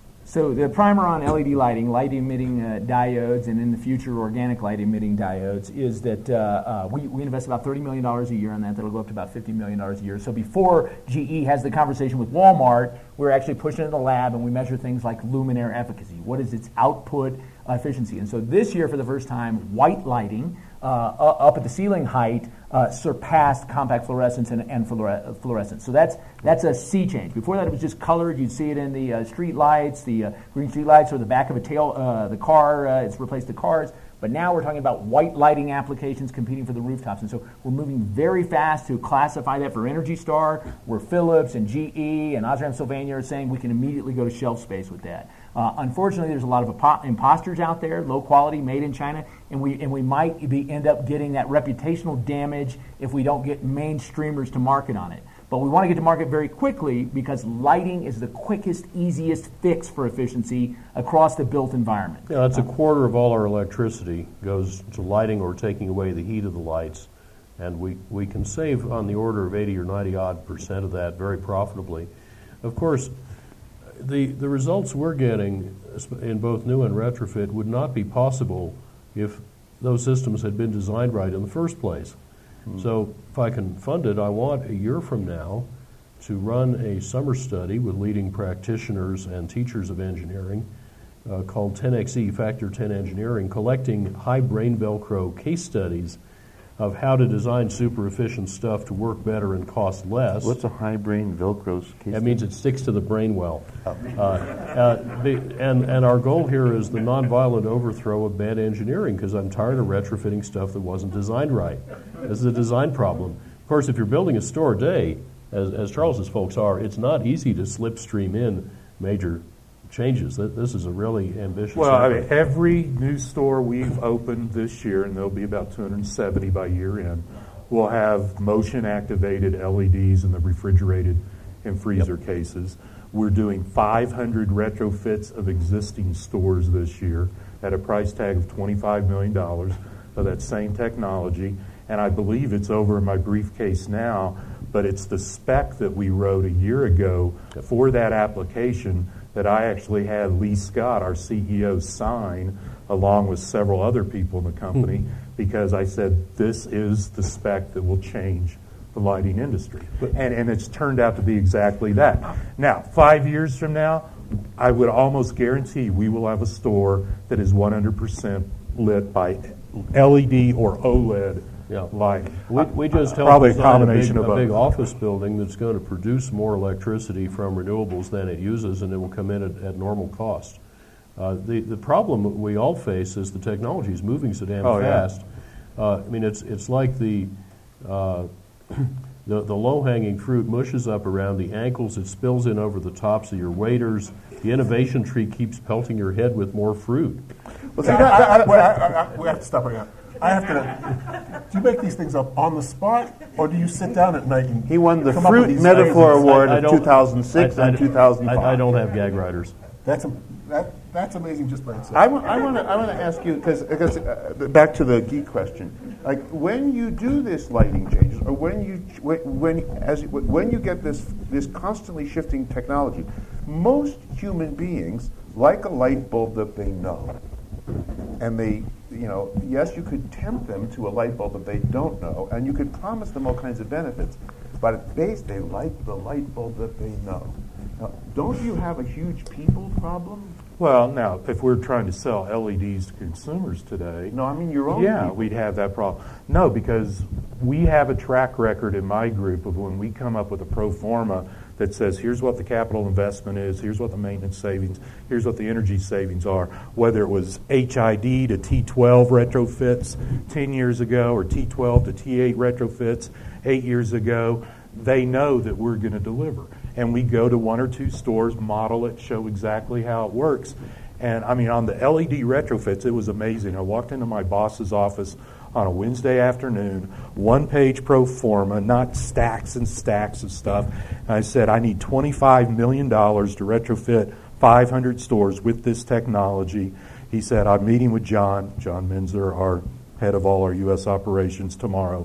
So the primer on LED lighting, light-emitting diodes, and in the future organic light-emitting diodes, is that we invest about $30 million a year on that. That'll go up to about $50 million a year. So before GE has the conversation with Walmart, we're actually pushing it in the lab, and we measure things like luminaire efficacy. What is its output efficiency? And so this year, for the first time, white lighting up at the ceiling height surpassed compact fluorescence and fluorescence. So that's a sea change. Before that, it was just colored. You'd see it in the street lights, the green street lights, or the back of the car. It's replaced the cars. But now we're talking about white lighting applications competing for the rooftops. And so we're moving very fast to classify that for Energy Star, where Philips and GE and Osram Sylvania are saying we can immediately go to shelf space with that. Unfortunately, there's a lot of imposters out there, low quality, made in China, and we might end up getting that reputational damage if we don't get mainstreamers to market on it. But we want to get to market very quickly because lighting is the quickest, easiest fix for efficiency across the built environment. Yeah, that's a quarter of all our electricity goes to lighting or taking away the heat of the lights. And we can save on the order of 80 or 90% of that very profitably. Of course, the results we're getting in both new and retrofit would not be possible if those systems had been designed right in the first place. So if I can fund it, I want a year from now to run a summer study with leading practitioners and teachers of engineering called 10XE, Factor 10 Engineering, collecting high brain Velcro case studies of how to design super efficient stuff to work better and cost less. What's a high brain Velcro case? That means it sticks to the brain well. And our goal here is the nonviolent overthrow of bad engineering, because I'm tired of retrofitting stuff that wasn't designed right. This is a design problem. Of course, if you're building a store today, as Charles's folks are, it's not easy to slipstream in major changes. This is a really ambitious effort. Every new store we've opened this year, and there'll be about 270 by year end, will have motion-activated LEDs in the refrigerated and freezer cases. We're doing 500 retrofits of existing stores this year at a price tag of $25 million of that same technology. And I believe it's over in my briefcase now, but it's the spec that we wrote a year ago for that application that I actually had Lee Scott, our CEO, sign along with several other people in the company because I said, this is the spec that will change the lighting industry. And it's turned out to be exactly that. Now, 5 years from now, I would almost guarantee we will have a store that is 100% lit by LED or OLED lighting. We just helped probably a design combination a of big both. office building that's going to produce more electricity from renewables than it uses, and it will come in at normal cost. The problem we all face is the technology is moving so damn fast. I mean, it's like the low-hanging fruit mushes up around the ankles. It spills in over the tops of your waders. The innovation tree keeps pelting your head with more fruit. Well, see, we have to stop right now. I have to. Do you make these things up on the spot, or do you sit down at night and He won the come up with Fruit these Metaphor ideas? Award I of don't- 2006 and 2005. I don't have gag writers. That's amazing just by itself. I want to ask you because back to the geek question. Like when you do this lighting changes, or when you get this constantly shifting technology, most human beings like a light bulb that they know, and they, yes, you could tempt them to a light bulb that they don't know, and you could promise them all kinds of benefits, but at base they like the light bulb that they know. Now, don't you have a huge people problem? Well, now, if we're trying to sell LEDs to consumers today, No, I mean your own yeah, people. we'd have that problem. No, because we have a track record in my group of when we come up with a pro forma that says, here's what the capital investment is, here's what the maintenance savings, here's what the energy savings are, whether it was HID to T12 retrofits 10 years ago or T12 to T8 retrofits 8 years ago, they know that we're going to deliver. And we go to one or two stores, model it, show exactly how it works. And I mean, on the LED retrofits, it was amazing. I walked into my boss's office on a Wednesday afternoon, one-page pro forma, not stacks and stacks of stuff. And I said, I need $25 million to retrofit 500 stores with this technology. He said, I'm meeting with John Minzer, our head of all our U.S. operations, tomorrow.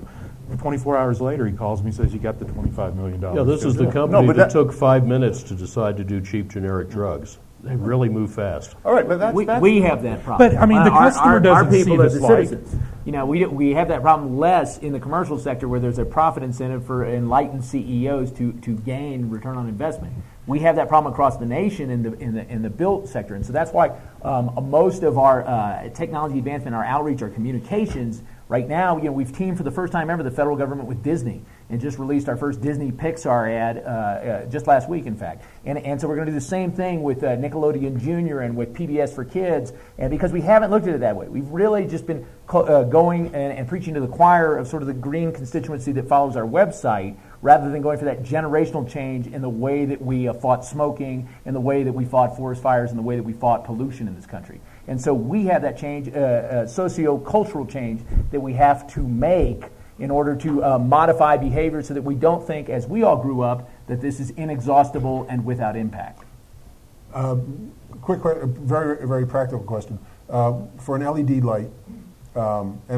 24 hours later, he calls me and says, you got the $25 million. Yeah, this is the company that took 5 minutes to decide to do cheap generic drugs. They really move fast. All right, but that's We have that problem. But, I mean, the customer doesn't our people see as this the light. citizens. We have that problem less in the commercial sector where there's a profit incentive for enlightened CEOs to gain return on investment. We have that problem across the nation in the built sector, and so that's why most of our technology advancement, our outreach, our communications. Right now, we've teamed for the first time ever the federal government with Disney, and just released our first Disney Pixar ad just last week, in fact. And so we're going to do the same thing with Nickelodeon Junior and with PBS for Kids, and because we haven't looked at it that way, we've really just been going and preaching to the choir of sort of the green constituency that follows our website, rather than going for that generational change in the way that we fought smoking, in the way that we fought forest fires, in the way that we fought pollution in this country. And so we have that change, socio-cultural change that we have to make in order to modify behavior so that we don't think, as we all grew up, that this is inexhaustible and without impact. Quick, very, very practical question. For an LED light, and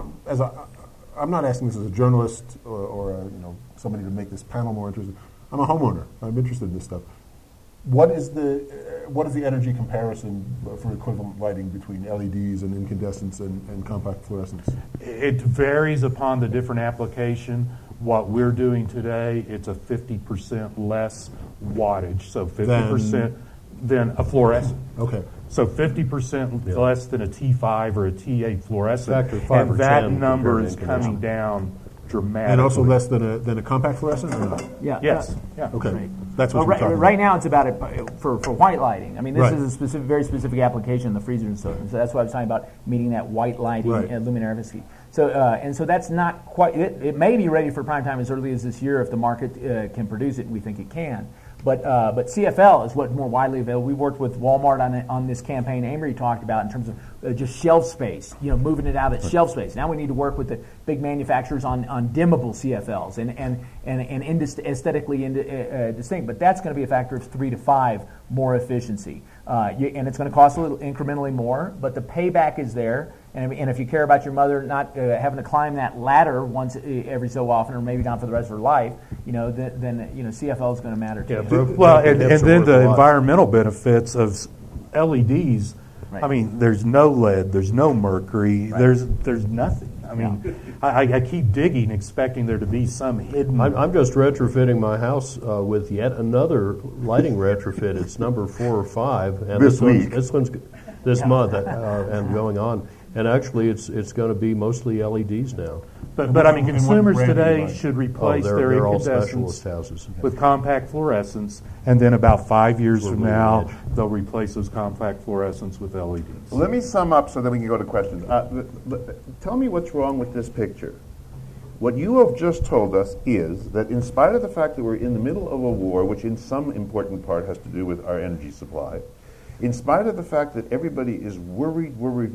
I'm not asking this as a journalist or somebody to make this panel more interesting. I'm a homeowner. I'm interested in this stuff. What is the energy comparison for equivalent lighting between LEDs and incandescents and compact fluorescents? It varies upon the different application. What we're doing today, it's a 50% less wattage, so 50% than a fluorescent. Okay. So 50% less than a T5 or a T8 fluorescent. Factor 5 or and that 10 number compared is to coming incandescent. down dramatically. And also less than a compact fluorescent, or not? Yeah. Yes. Yeah. Okay. Right. That's what Well, you're talking right about. now it's about it for white lighting. I mean, this Right. is a very specific application in the freezer and so that's why I was talking about meeting that white lighting Right. and luminaire efficacy. So and so that's not quite. It may be ready for prime time as early as this year if the market can produce it, and we think it can. But CFL is what's more widely available. We worked with Walmart on this campaign Amory talked about in terms of just shelf space, moving it out at shelf space. Now we need to work with the big manufacturers on dimmable CFLs and aesthetically distinct. But that's going to be a factor of 3 to 5 more efficiency. And it's going to cost a little incrementally more, but the payback is there. And if you care about your mother not having to climb that ladder once every so often, or maybe not for the rest of her life, then CFL is going to matter too. Well, and then the environmental benefits of LEDs. Right. I mean, there's no lead, there's no mercury, Right. there's nothing. I mean, I keep digging, expecting there to be some hidden. I'm just retrofitting my house with yet another lighting retrofit. It's number 4 or 5, and This week. this one's this month and going on. And actually, it's going to be mostly LEDs now. But I mean, And what consumers brand do you today like? should replace their they're all incandescents specialist houses. with compact fluorescents, and then about 5 years We're from leading now, edge. they'll replace those compact fluorescents with LEDs. Let me sum up so that we can go to questions. Tell me what's wrong with this picture. What you have just told us is that in spite of the fact that we're in the middle of a war, which in some important part has to do with our energy supply, in spite of the fact that everybody is worried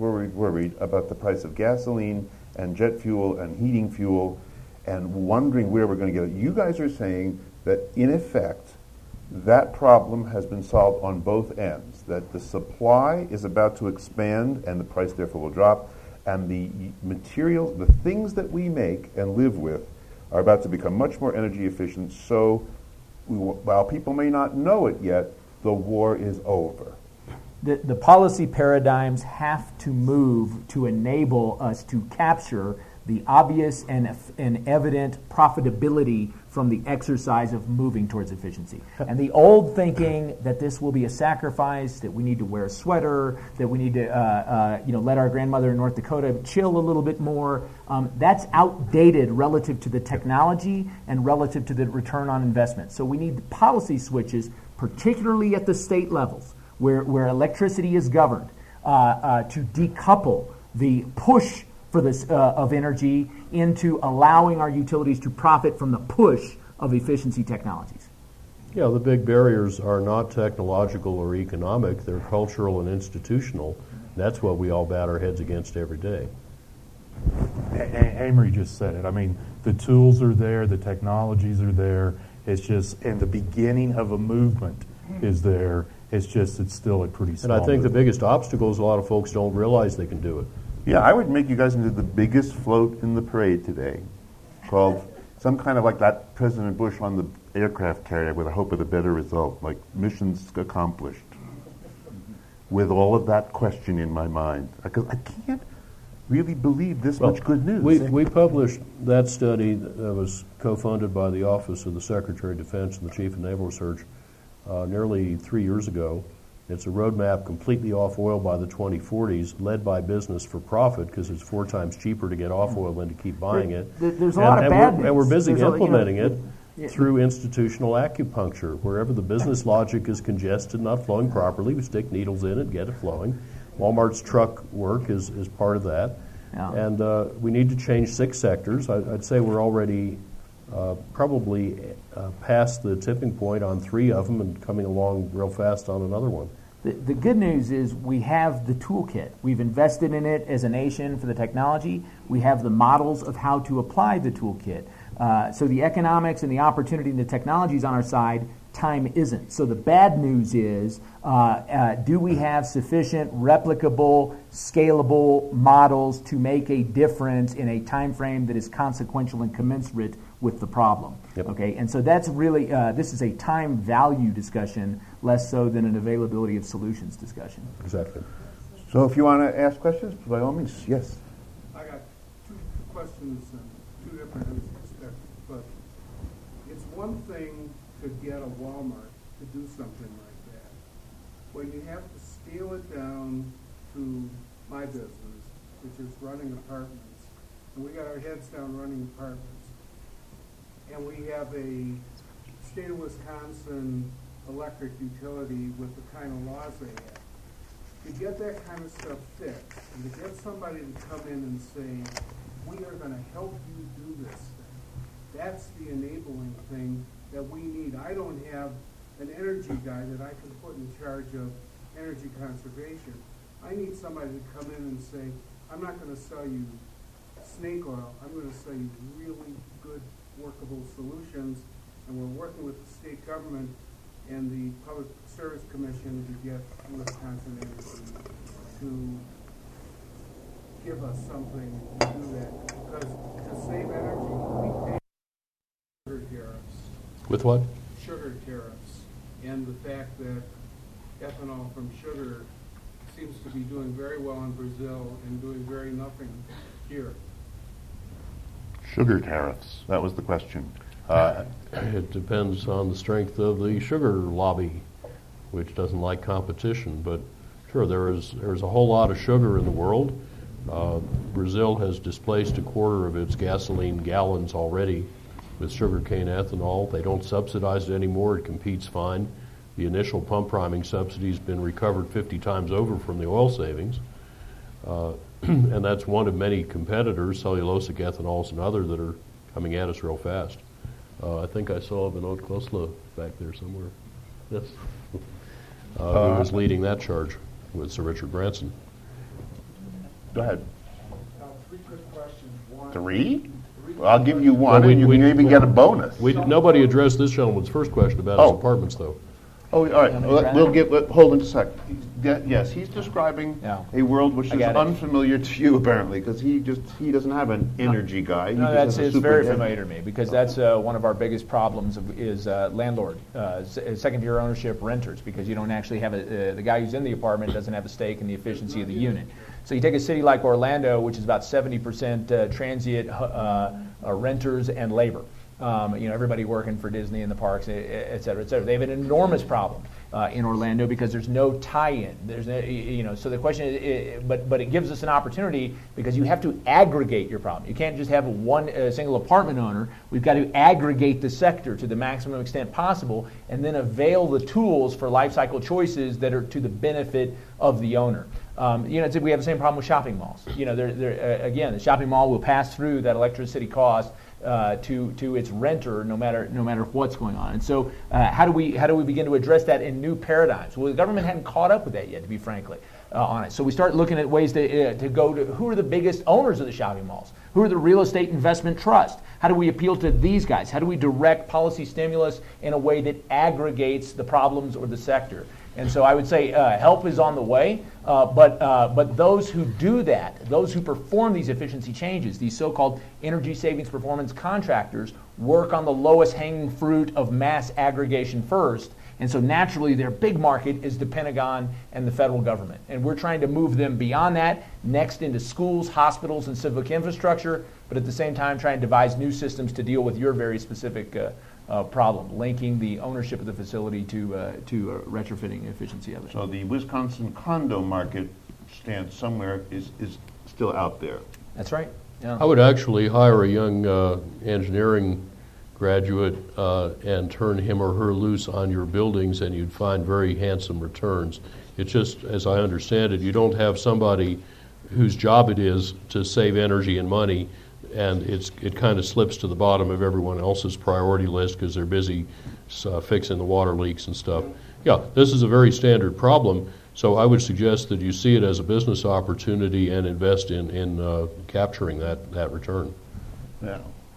about the price of gasoline and jet fuel and heating fuel and wondering where we're going to get it, you guys are saying that in effect that problem has been solved on both ends, that the supply is about to expand and the price therefore will drop, and the materials, the things that we make and live with are about to become much more energy efficient, so while people may not know it yet, the war is over. The policy paradigms have to move to enable us to capture the obvious and evident profitability from the exercise of moving towards efficiency. And the old thinking that this will be a sacrifice, that we need to wear a sweater, that we need to let our grandmother in North Dakota chill a little bit more, that's outdated relative to the technology and relative to the return on investment. So we need policy switches, particularly at the state levels, where electricity is governed, to decouple the push for this of energy into allowing our utilities to profit from the push of efficiency technologies. Yeah, the big barriers are not technological or economic, they're cultural and institutional. That's what we all bat our heads against every day. Amory just said it. I mean, the tools are there, the technologies are there. It's just, and the beginning of a movement is there. It's still a pretty small And I think the movement. biggest obstacle is a lot of folks don't realize they can do it. Yeah, I would make you guys into the biggest float in the parade today, called some kind of like that President Bush on the aircraft carrier with a hope of a better result, like missions accomplished. With all of that question in my mind, because I can't really believe this much good news. We published that study that was co-funded by the Office of the Secretary of Defense and the Chief of Naval Research nearly 3 years ago. It's a roadmap completely off oil by the 2040s, led by business for profit, because it's 4 times cheaper to get off oil than to keep buying it. There's a lot of bad news. And we're busy There's implementing it through institutional acupuncture. Wherever the business logic is congested, not flowing properly, we stick needles in it, get it flowing. Walmart's truck work is part of that. Yeah. And we need to change 6 sectors. I'd say we're already probably past the tipping point on 3 of them and coming along real fast on another one. The good news is we have the toolkit. We've invested in it as a nation for the technology. We have the models of how to apply the toolkit. So the economics and the opportunity and the technology is on our side. Time isn't. So the bad news is, do we have sufficient replicable, scalable models to make a difference in a time frame that is consequential and commensurate with the problem? Yep. Okay, and so that's really, this is a time value discussion, less so than an availability of solutions discussion. Exactly. So if you want to ask questions, by all means, yes. I got 2 questions and 2 different aspects, but it's one thing to get a Walmart to do something like that. When you have to scale it down to my business, which is running apartments, and we got our heads down running apartments, and we have a state of Wisconsin electric utility with the kind of laws they have. To get that kind of stuff fixed, and to get somebody to come in and say, we are going to help you do this thing, that's the enabling thing that we need. I don't have an energy guy that I can put in charge of energy conservation. I need somebody to come in and say, I'm not going to sell you snake oil, I'm going to sell you really good workable solutions, and we're working with the state government and the Public Service Commission to get Wisconsin Energy to give us something to do that. Because to save energy, we pay sugar tariffs. With what? Sugar tariffs. And the fact that ethanol from sugar seems to be doing very well in Brazil and doing very nothing here. Sugar tariffs, that was the question. It depends on the strength of the sugar lobby, which doesn't like competition. But sure, there's a whole lot of sugar in the world. Brazil has displaced a quarter of its gasoline gallons already with sugarcane ethanol. They don't subsidize it anymore. It competes fine. The initial pump priming subsidy has been recovered 50 times over from the oil savings. And that's one of many competitors, cellulosic ethanols and other, that are coming at us real fast. I think I saw Vinod Khosla back there somewhere. Yes. Who was leading that charge with Sir Richard Branson. Go ahead. 3 quick questions. One, 3? Well, I'll give you one, Well, and you can maybe get a bonus. Nobody addressed this gentleman's first question about his apartments, though. Oh, all right. Hold on a sec. Yes, he's describing a world which is unfamiliar to you, apparently, because he doesn't have an energy guy. No, it's very familiar to me, because that's one of our biggest problems is landlord, second-year ownership renters, because you don't actually have the guy who's in the apartment doesn't have a stake in the efficiency of the unit. So you take a city like Orlando, which is about 70% transient renters and labor. Everybody working for Disney and the parks, et cetera, et cetera. They have an enormous problem in Orlando because there's no tie-in. So the question is, but it gives us an opportunity because you have to aggregate your problem. You can't just have one single apartment owner. We've got to aggregate the sector to the maximum extent possible, and then avail the tools for life cycle choices that are to the benefit of the owner. We have the same problem with shopping malls. Again, the shopping mall will pass through that electricity cost to its renter, no matter what's going on. And so, how do we begin to address that in new paradigms? Well, the government hadn't caught up with that yet, to be frankly honest. So we start looking at ways to go to who are the biggest owners of the shopping malls, who are the real estate investment trusts. How do we appeal to these guys? How do we direct policy stimulus in a way that aggregates the problems or the sector? And so I would say help is on the way, but those who do that, those who perform these efficiency changes, these so-called energy savings performance contractors, work on the lowest hanging fruit of mass aggregation first. And so naturally their big market is the Pentagon and the federal government. And we're trying to move them beyond that, next into schools, hospitals, and civic infrastructure, but at the same time trying to devise new systems to deal with your very specific problem, linking the ownership of the facility to retrofitting efficiency of it. So the Wisconsin condo market stance somewhere is still out there. That's right. Yeah. I would actually hire a young engineering graduate and turn him or her loose on your buildings, and you'd find very handsome returns. It's just, as I understand it, you don't have somebody whose job it is to save energy and money, and it kind of slips to the bottom of everyone else's priority list because they're busy fixing the water leaks and stuff. Yeah, this is a very standard problem, so I would suggest that you see it as a business opportunity and invest in capturing that return. Yeah.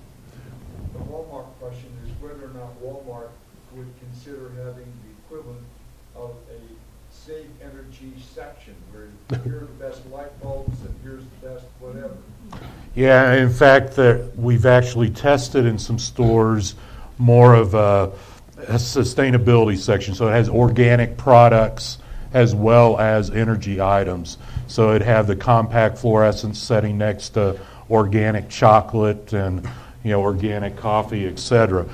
The Walmart question is whether or not Walmart would consider having the equivalent of a save energy section where here are the best light bulbs and here's the best whatever. Yeah, in fact, we've actually tested in some stores more of a sustainability section. So it has organic products as well as energy items. So it'd have the compact fluorescence setting next to organic chocolate and organic coffee, etc.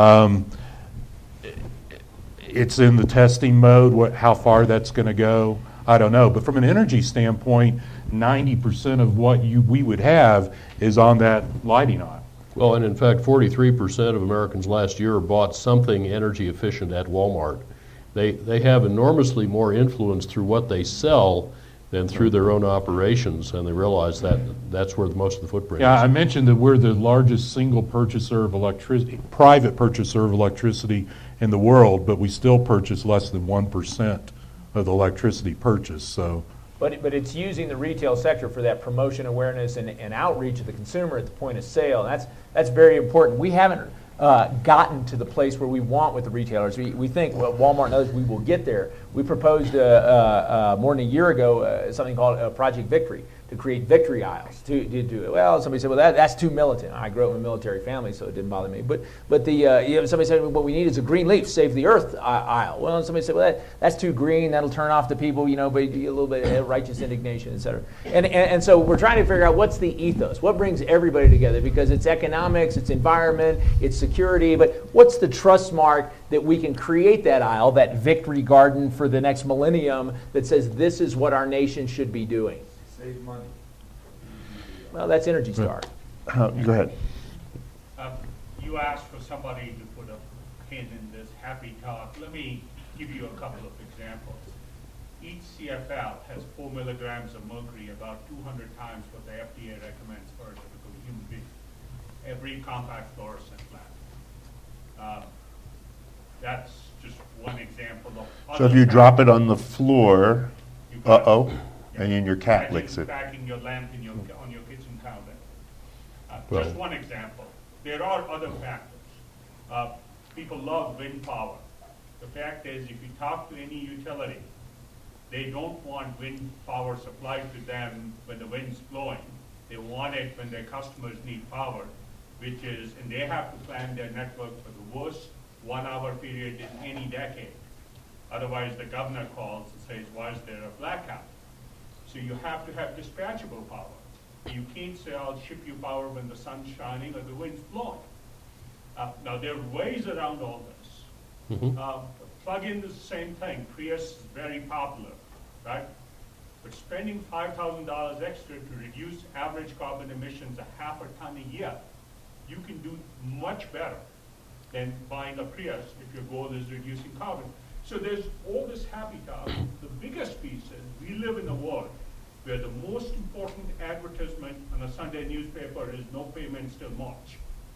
It's in the testing mode. How far that's going to go, I don't know. But from an energy standpoint, 90% of what we would have is on that lighting aisle. Well, and in fact, 43% of Americans last year bought something energy efficient at Walmart. They have enormously more influence through what they sell than through their own operations, and they realize that that's where most of the footprint is. Yeah, I mentioned that we're the largest single purchaser of electricity, private purchaser of electricity in the world, but we still purchase less than 1% of the electricity purchase. So. But it's using the retail sector for that promotion, awareness, and outreach of the consumer at the point of sale. And that's very important. We haven't gotten to the place where we want with the retailers. We think, well, Walmart and others, we will get there. We proposed more than a year ago something called Project Victory. to create victory aisles. To do it. Well, somebody said, well, that's too militant. I grew up in a military family, so it didn't bother me. But somebody said, what we need is a green leaf, save the earth aisle. Well, and somebody said, well, that's too green. That'll turn off the people, but a little bit of righteous indignation, et cetera. And so we're trying to figure out what's the ethos, what brings everybody together, because it's economics, it's environment, it's security, but what's the trust mark that we can create that aisle, that victory garden for the next millennium that says this is what our nation should be doing? Save money. Well, that's Energy Star. Go ahead. You asked for somebody to put a pin in this happy talk. Let me give you a couple of examples. Each CFL has 4 milligrams of mercury, about 200 times what the FDA recommends for a typical human being. Every compact fluorescent lamp. That's just one example of. So if you drop it on the floor, and then your cat licks it. Packing your lamp in on your kitchen counter. Well, just one example. There are other factors. People love wind power. The fact is, if you talk to any utility, they don't want wind power supplied to them when the wind's blowing. They want it when their customers need power, and they have to plan their network for the worst 1 hour period in any decade. Otherwise, the governor calls and says, why is there a blackout? So you have to have dispatchable power. You can't say, I'll ship you power when the sun's shining or the wind's blowing. Now, there are ways around all this. Plug-in is the same thing. Prius is very popular, right? But spending $5,000 extra to reduce average carbon emissions 0.5 ton a year, you can do much better than buying a Prius if your goal is reducing carbon. So there's all this happy talk. The biggest piece is we live in a world where the most important advertisement on a Sunday newspaper is no payments till March.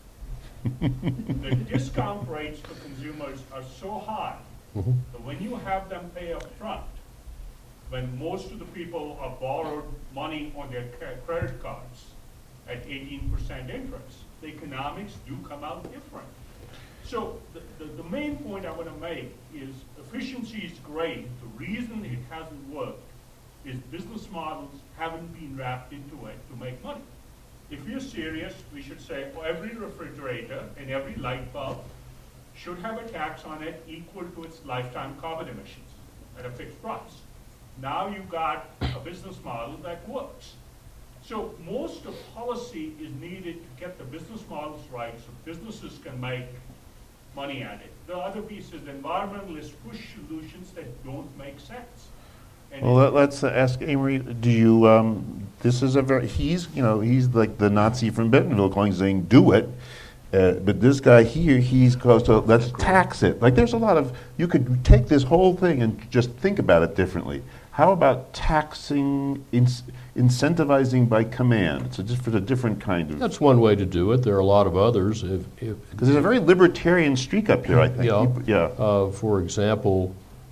The discount rates for consumers are so high that when you have them pay up front, when most of the people are borrowed money on their credit cards at 18% interest, the economics do come out different. So the main point I want to make is efficiency is great. The reason it hasn't worked is business models haven't been wrapped into it to make money. If we're serious, we should say every refrigerator and every light bulb should have a tax on it equal to its lifetime carbon emissions at a fixed price. Now you've got a business model that works. So most of policy is needed to get the business models right so businesses can make money at it. The other piece is environmentalists push solutions that don't make sense. Well, let's ask Amory. Do you? This is a very. He's like the Nazi from Bentonville, saying do it. But this guy here, he's close to let's tax it. Like there's a lot of. You could take this whole thing and just think about it differently. How about taxing, incentivizing by command? It's just for a different kind of. That's one way to do it. There are a lot of others. Because there's a very libertarian streak up here, I think. For example.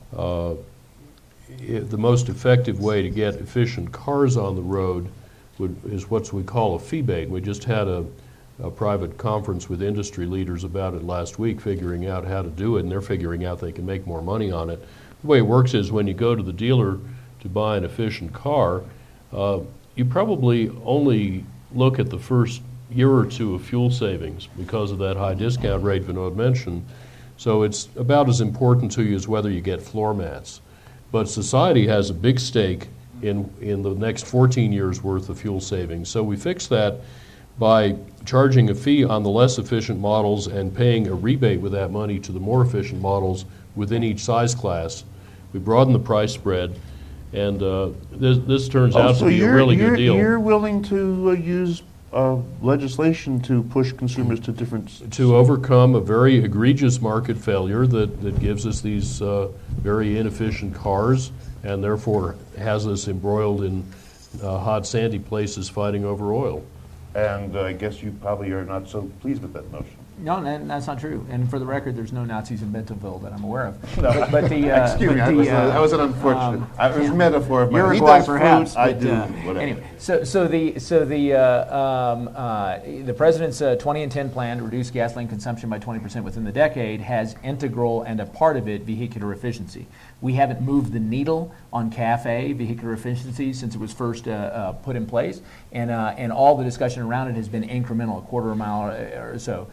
The most effective way to get efficient cars on the road is what we call a fee-bait. We just had a private conference with industry leaders about it last week, figuring out how to do it, and they're figuring out they can make more money on it. The way it works is when you go to the dealer to buy an efficient car, you probably only look at the first year or two of fuel savings because of that high discount rate Vinod mentioned. So it's about as important to you as whether you get floor mats. But society has a big stake in the next 14 years' worth of fuel savings. So we fix that by charging a fee on the less efficient models and paying a rebate with that money to the more efficient models within each size class. We broaden the price spread, and this turns out to be a really good deal. You're willing to use legislation to push consumers to different... To overcome a very egregious market failure that gives us these very inefficient cars and therefore has us embroiled in hot, sandy places fighting over oil. And I guess you probably are not so pleased with that notion. No, that's not true. And for the record, there's no Nazis in Bentonville that I'm aware of. No. But Excuse me, that was an unfortunate. It was a metaphor of mine. He Uruguay, does perhaps. fruit, I but, do whatever. Anyway, the president's 20 and 10 plan to reduce gasoline consumption by 20% within the decade has integral and a part of it vehicular efficiency. We haven't moved the needle on CAFE, vehicular efficiency, since it was first put in place, and all the discussion around it has been incremental, a quarter of a mile or so.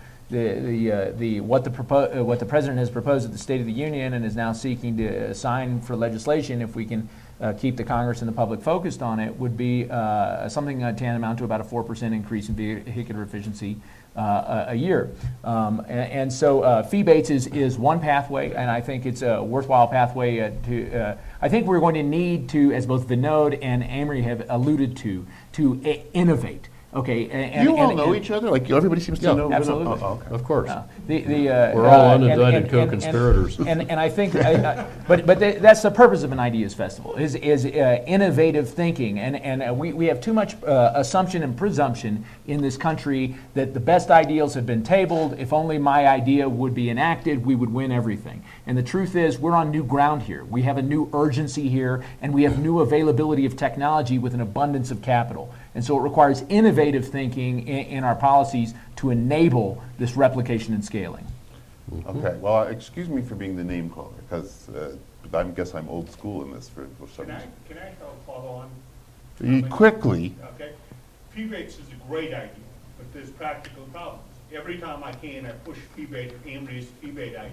What the president has proposed at the State of the Union and is now seeking to sign for legislation, if we can keep the Congress and the public focused on it, would be something tantamount to about a 4% increase in vehicular efficiency a year. And so fee-bates is one pathway, and I think it's a worthwhile pathway I think we're going to need to, as both Vinod and Amory have alluded to innovate. Okay, you all know each other? Like everybody seems to know. Absolutely. Oh, okay. Of course. We're all unindicted co-conspirators. And I think, but that's the purpose of an ideas festival is innovative thinking, and we have too much assumption and presumption in this country that the best ideals have been tabled. If only my idea would be enacted, we would win everything. And the truth is, we're on new ground here. We have a new urgency here, and we have new availability of technology with an abundance of capital. And so it requires innovative thinking in our policies to enable this replication and scaling. Okay, well, excuse me for being the name caller, because I guess I'm old school in this for some reason. Can I follow on? Quickly. Okay. Fee-bates is a great idea, but there's practical problems. Every time I can, I push fee-bate, Amory's fee-bate idea.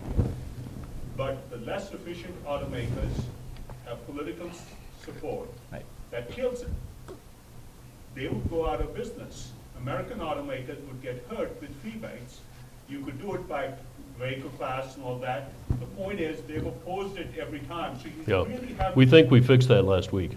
But the less efficient automakers have political support that kills it. They would go out of business. American automakers would get hurt with fee-bates. You could do it by vehicle class and all that. The point is, they've opposed it every time. So you really have. We think we fixed that last week.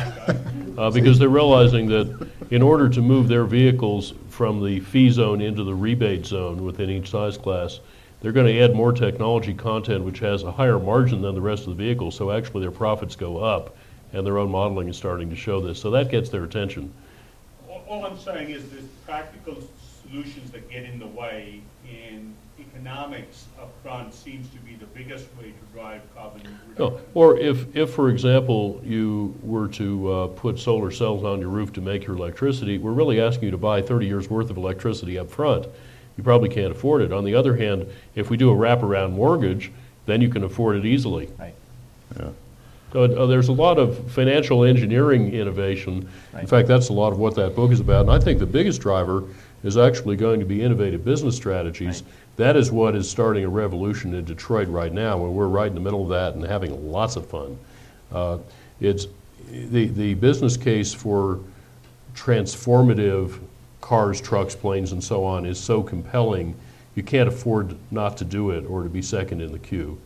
Because they're realizing that in order to move their vehicles from the fee zone into the rebate zone within each size class, they're going to add more technology content which has a higher margin than the rest of the vehicle. So actually their profits go up, and their own modeling is starting to show this. So that gets their attention. All I'm saying is there's practical solutions that get in the way, and economics up front seems to be the biggest way to drive carbon reduction. No. Or if, for example, you were to put solar cells on your roof to make your electricity, we're really asking you to buy 30 years worth of electricity up front. You probably can't afford it. On the other hand, if we do a wraparound mortgage, then you can afford it easily. Right. Yeah. So there's a lot of financial engineering innovation. Right. In fact, that's a lot of what that book is about. And I think the biggest driver is actually going to be innovative business strategies. Right. That is what is starting a revolution in Detroit right now, and we're right in the middle of that and having lots of fun. It's the business case for transformative cars, trucks, planes, and so on is so compelling, you can't afford not to do it or to be second in the queue.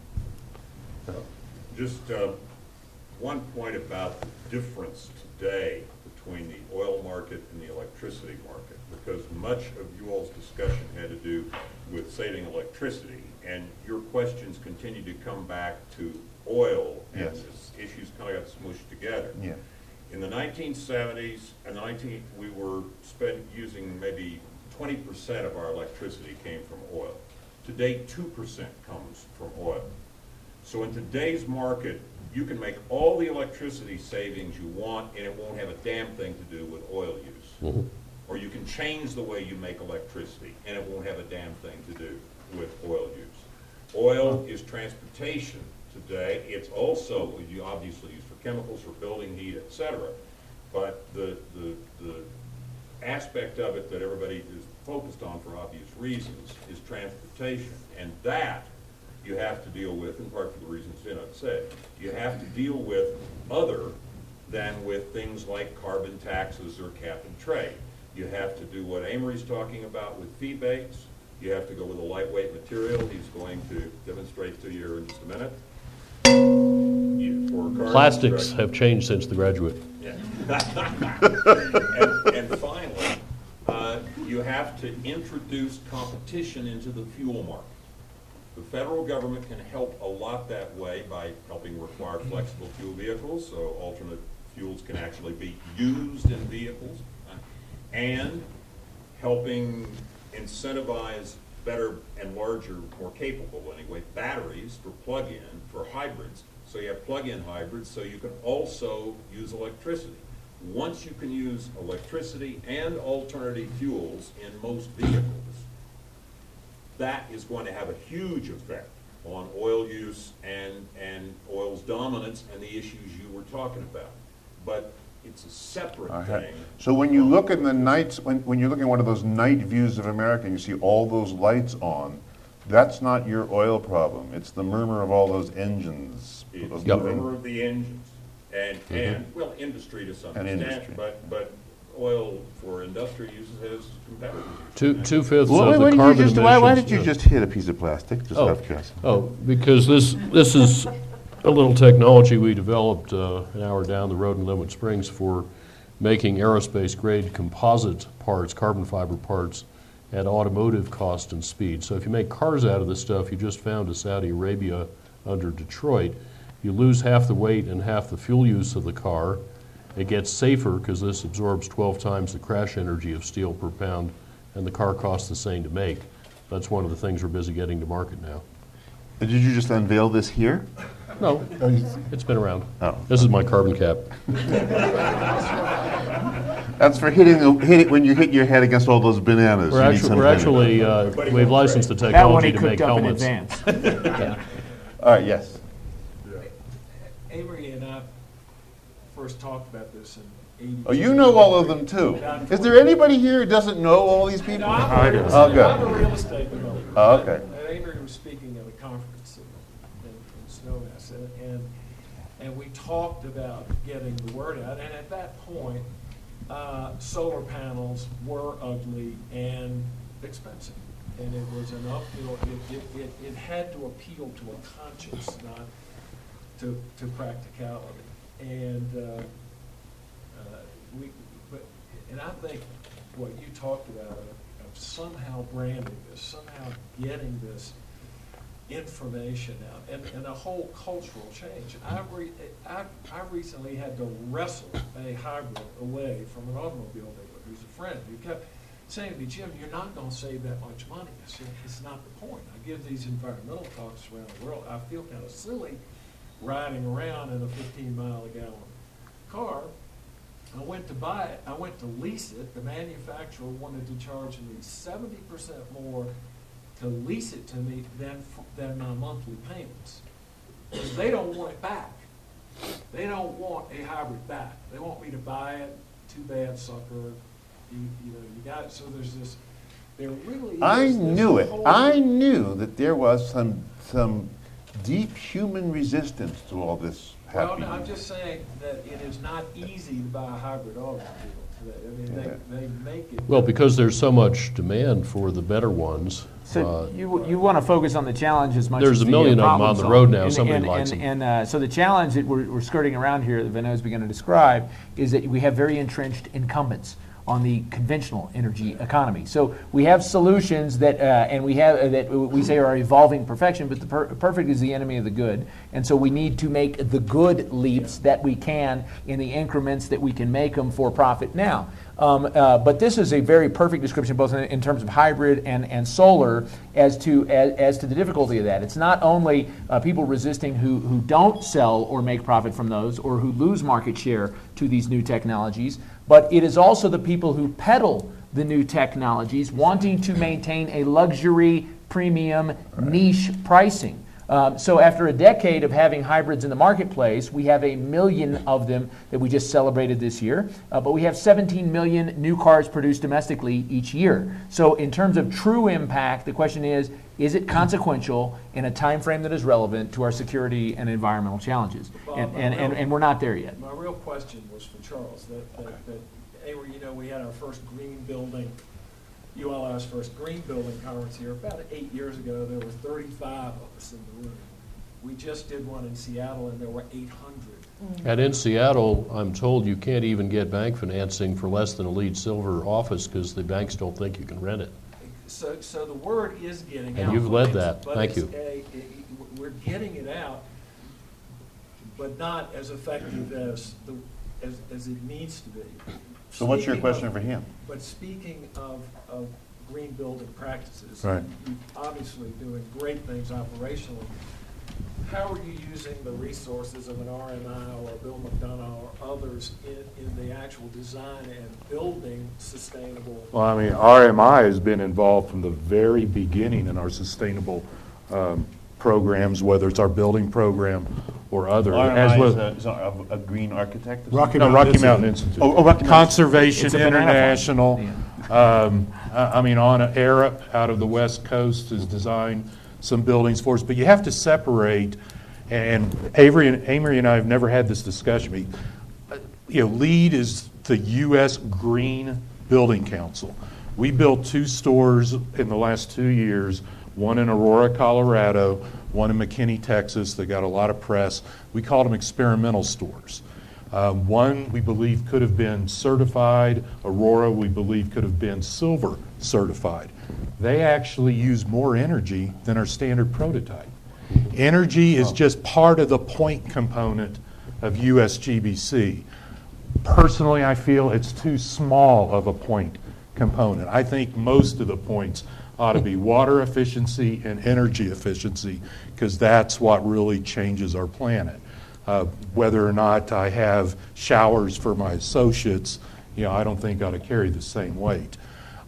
Just one point about the difference today between the oil market and the electricity market, because much of you all's discussion had to do with saving electricity, and your questions continue to come back to oil, and this issues kind of got smooshed together. Yeah. In the 1970s and we were using maybe 20% of our electricity came from oil. Today, 2% comes from oil. So in today's market, you can make all the electricity savings you want, and it won't have a damn thing to do with oil use. Mm-hmm. Or you can change the way you make electricity, and it won't have a damn thing to do with oil use. Oil is transportation today. It's also obviously used for chemicals, for building heat, etc. But the aspect of it that everybody is focused on for obvious reasons is transportation, and that you have to deal with, in part for the reasons Vinod said. You have to deal with other than with things like carbon taxes or cap and trade. You have to do what Amory's talking about with fee-bates. You have to go with a lightweight material. He's going to demonstrate to you in just a minute. Plastics have changed since the graduate. Yeah. and finally, you have to introduce competition into the fuel market. The federal government can help a lot that way by helping require flexible fuel vehicles, so alternate fuels can actually be used in vehicles, and helping incentivize better and larger, more capable anyway, batteries for plug-in, for hybrids. So you have plug-in hybrids, so you can also use electricity. Once you can use electricity and alternative fuels in most vehicles, that is going to have a huge effect on oil use and oil's dominance and the issues you were talking about. But it's a separate thing. So when you look at the nights, when you're looking at one of those night views of America and you see all those lights on, that's not your oil problem. It's the murmur of all those engines. It's the murmur of the engines. And well, industry to some extent, but oil for industrial uses has competitors. Two-fifths of the carbon emissions. Why did you just hit a piece of plastic? Just out of curiosity. Because this is a little technology we developed an hour down the road in Linwood Springs for making aerospace-grade composite parts, carbon fiber parts, at automotive cost and speed. So if you make cars out of this stuff you just found to Saudi Arabia under Detroit, you lose half the weight and half the fuel use of the car. It gets safer because this absorbs 12 times the crash energy of steel per pound, and the car costs the same to make. That's one of the things we're busy getting to market now. Did you just unveil this here? No, it's been around. Oh. This is my carbon cap. That's for hitting when you hit your head against all those bananas. We've licensed the technology to make helmets. All right, yes. Amory and I first talked about this in 82. Oh, you know all of them too. Is there anybody here who doesn't know all these people? No, I'm a real estate developer. Oh, okay. And Amory was speaking at a conference in Snowmass, and we talked about getting the word out. And at that point, solar panels were ugly and expensive. And it was an uphill, it had to appeal to a conscience, not to practicality. And I think what you talked about of somehow branding this, somehow getting this information out, and a whole cultural change. I recently had to wrestle a hybrid away from an automobile dealer who's a friend who kept saying to me, Jim, you're not going to save that much money. I said, it's not the point. I give these environmental talks around the world. I feel kind of silly riding around in a 15-mile-a-gallon car. I went to buy it. I went to lease it. The manufacturer wanted to charge me 70% more to lease it to me than my monthly payments. Because they don't want it back. They don't want a hybrid back. They want me to buy it. Too bad, sucker. You got it. So there's this. There really is. I knew it. I knew that there was some deep human resistance to all this happening. Well, no, I'm just saying that it is not easy to buy a hybrid automobile today. I mean, they make it. Well, because there's so much demand for the better ones. So you want to focus on the challenge as much there's as a million of them on the road now. And, somebody likes them. And so the challenge that we're skirting around here that Vinod is going to describe is that we have very entrenched incumbents on the conventional energy economy. So we have solutions that, and we have that we say are evolving perfection, but the perfect is the enemy of the good. And so we need to make the good leaps that we can in the increments that we can make them for profit now. But this is a very perfect description, both in terms of hybrid and solar, as to the difficulty of that. It's not only people resisting who don't sell or make profit from those, or who lose market share to these new technologies, but it is also the people who peddle the new technologies wanting to maintain a luxury, premium, niche pricing. So after a decade of having hybrids in the marketplace, we have 1 million of them that we just celebrated this year, but we have 17 million new cars produced domestically each year. So in terms of true impact, the question is it consequential in a time frame that is relevant to our security and environmental challenges? And we're not there yet. My real question was for Charles, that Avery, we had our first green building, ULI's first green building conference here about 8 years ago. There were 35 of us in the room. We just did one in Seattle, and there were 800. And in Seattle, I'm told you can't even get bank financing for less than a LEED Silver office because the banks don't think you can rent it. So the word is getting out. And you've led that. Thank you. We're getting it out, but not as effective as it needs to be. So what's your question for him? But speaking of green building practices. Right. You're obviously doing great things operationally. How are you using the resources of an RMI or Bill McDonough or others in the actual design and building sustainable? Well, I mean, RMI has been involved from the very beginning in our sustainable programs, whether it's our building program or other. RMI is a green architect? Rocky Mountain Institute. Rocky Mountain. Conservation International. I mean, Anna Arup out of the West Coast has designed some buildings for us, but you have to separate, and Amory and I have never had this discussion. LEED is the U.S. Green Building Council. We built 2 stores in the last 2 years, one in Aurora, Colorado, one in McKinney, Texas, that got a lot of press. We called them experimental stores. One we believe could have been certified. Aurora we believe could have been silver certified. They actually use more energy than our standard prototype. Energy is just part of the point component of USGBC. Personally, I feel it's too small of a point component. I think most of the points ought to be water efficiency and energy efficiency, because that's what really changes our planet. Whether or not I have showers for my associates, I don't think ought to carry the same weight.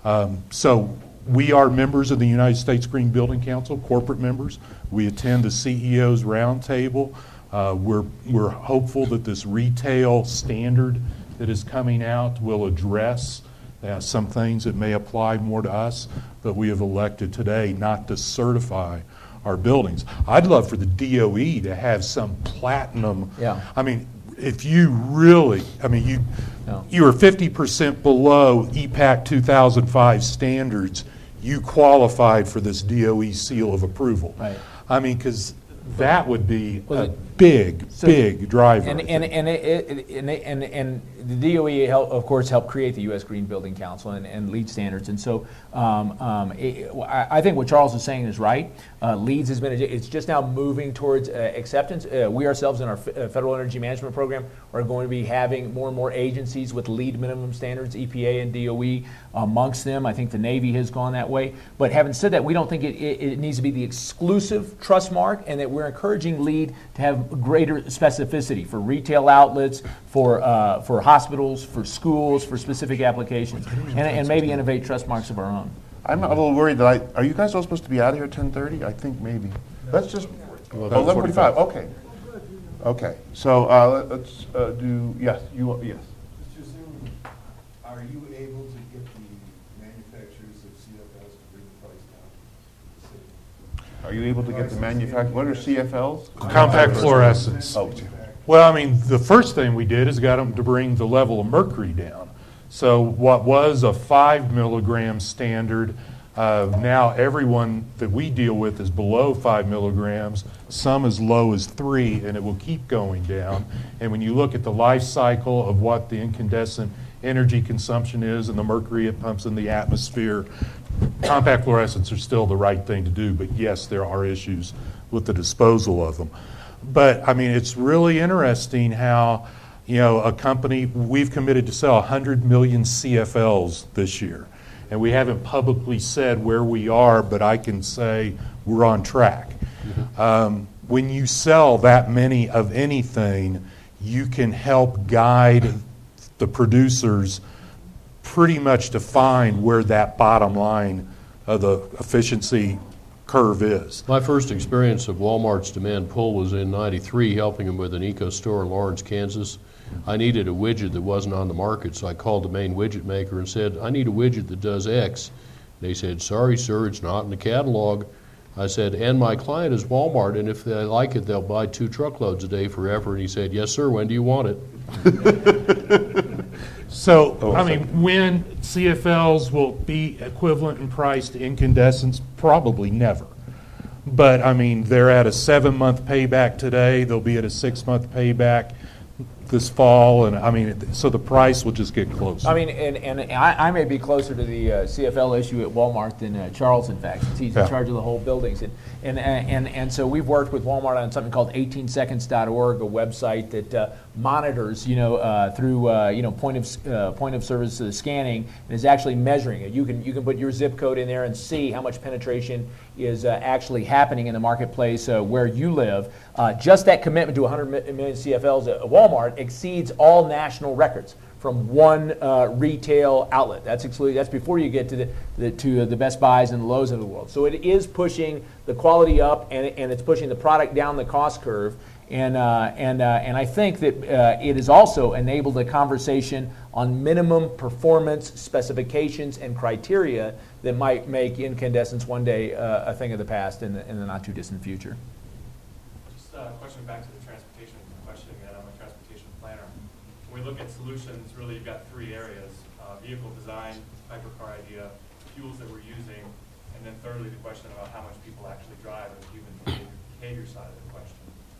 So we are members of the United States Green Building Council, corporate members. We attend the CEO's roundtable. We're hopeful that this retail standard that is coming out will address some things that may apply more to us, but we have elected today not to certify our buildings. I'd love for the DOE to have some platinum. Yeah. I mean, if you really, you are 50% below EPAC 2005 standards, you qualified for this DOE seal of approval. Right. I mean, because that would be a big driver. And the DOE, of course, helped create the U.S. Green Building Council and LEED standards. And so I think what Charles is saying is right. LEED has been, it's just now moving towards acceptance. We ourselves in our Federal Energy Management Program are going to be having more and more agencies with LEED minimum standards, EPA and DOE amongst them. I think the Navy has gone that way. But having said that, we don't think it needs to be the exclusive trust mark, and that we're encouraging LEED to have greater specificity for retail outlets, for hospitals, for schools, for specific applications, and maybe innovate trust marks of our own. I'm a little worried that are you guys all supposed to be out of here at 10:30? I think maybe. Let's just, 11:45, okay. Okay, so let's do, yes. Mr. Zoom, are you able to get the manufacturers of CFLs to bring the price down? Are you able to get the manufacturers, what are CFLs? Compact fluorescents. Oh. Well, I mean, the first thing we did is got them to bring the level of mercury down. So what was a 5 milligram standard, now everyone that we deal with is below 5 milligrams, some as low as 3, and it will keep going down. And when you look at the life cycle of what the incandescent energy consumption is and the mercury it pumps in the atmosphere, compact fluorescents are still the right thing to do, but yes, there are issues with the disposal of them. But, I mean, it's really interesting how, a company, we've committed to sell 100 million CFLs this year. And we haven't publicly said where we are, but I can say we're on track. Mm-hmm. When you sell that many of anything, you can help guide the producers pretty much to find where that bottom line of the efficiency curve is. My first experience of Walmart's demand pull was in '93, helping them with an eco store in Lawrence, Kansas. I needed a widget that wasn't on the market, so I called the main widget maker and said, I need a widget that does X. They said, sorry, sir, it's not in the catalog. I said, and my client is Walmart, and if they like it, they'll buy 2 truckloads a day forever. And he said, yes, sir, when do you want it? So, I mean, when CFLs will be equivalent in price to incandescents, probably never. But, I mean, they're at a 7-month payback today. They'll be at a 6-month payback. this fall, and I mean, so the price will just get closer. I mean, and I may be closer to the CFL issue at Walmart than Charles, in fact, since he's in charge of the whole buildings. And so we've worked with Walmart on something called 18seconds.org, a website that monitors, through point of service scanning, and is actually measuring it. You can put your zip code in there and see how much penetration is actually happening in the marketplace where you live. Just that commitment to 100 million CFLs at Walmart exceeds all national records from one retail outlet. That's before you get to the Best Buys and the Lowe's of the world. So it is pushing the quality up, and it's pushing the product down the cost curve. And I think that it has also enabled a conversation on minimum performance specifications and criteria that might make incandescents one day a thing of the past in the not too distant future. Just a question back to the transportation question again. I'm a transportation planner. When we look at solutions, really you've got three areas: vehicle design, hypercar idea, fuels that we're using, and then thirdly the question about how much people actually drive, or the human behavior side of the question.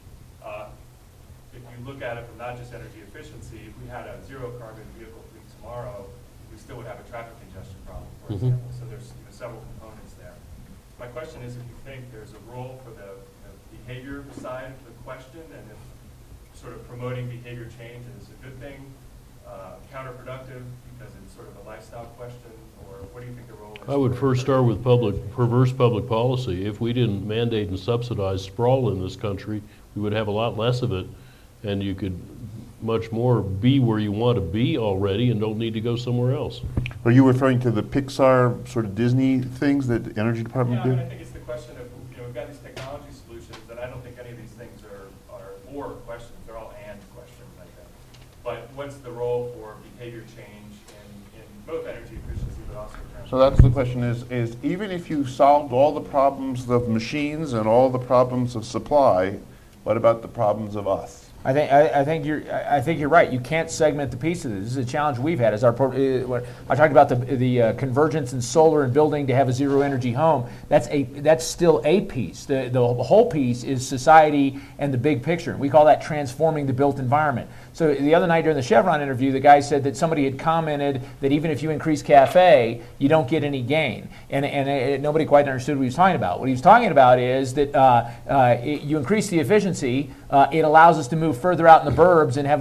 If you look at it from not just energy efficiency, if we had a zero carbon vehicle fleet tomorrow, we still would have a traffic congestion problem, for example. So there's several components there. My question is if you think there's a role for the behavior side of the question, and if sort of promoting behavior change is a good thing, counterproductive because it's sort of a lifestyle question, or what do you think the role is? I would first start with perverse public policy. If we didn't mandate and subsidize sprawl in this country, we would have a lot less of it, and you could much more be where you want to be already and don't need to go somewhere else. Are you referring to the Pixar sort of Disney things that the Energy Department did? I think it's the question of, we've got these technology solutions, and I don't think any of these things are or questions. They're all and questions, I think. But what's the role for behavior change in both energy efficiency, but also transportation? So that's the question is even if you solved all the problems of machines and all the problems of supply, what about the problems of us? I think you're right. You can't segment the pieces. This is a challenge we've had. I talked about the convergence in solar and building to have a zero energy home. That's still a piece. The whole piece is society and the big picture. We call that transforming the built environment. So the other night during the Chevron interview, the guy said that somebody had commented that even if you increase CAFE, you don't get any gain. And nobody quite understood what he was talking about. What he was talking about is that you increase the efficiency, it allows us to move further out in the burbs and have a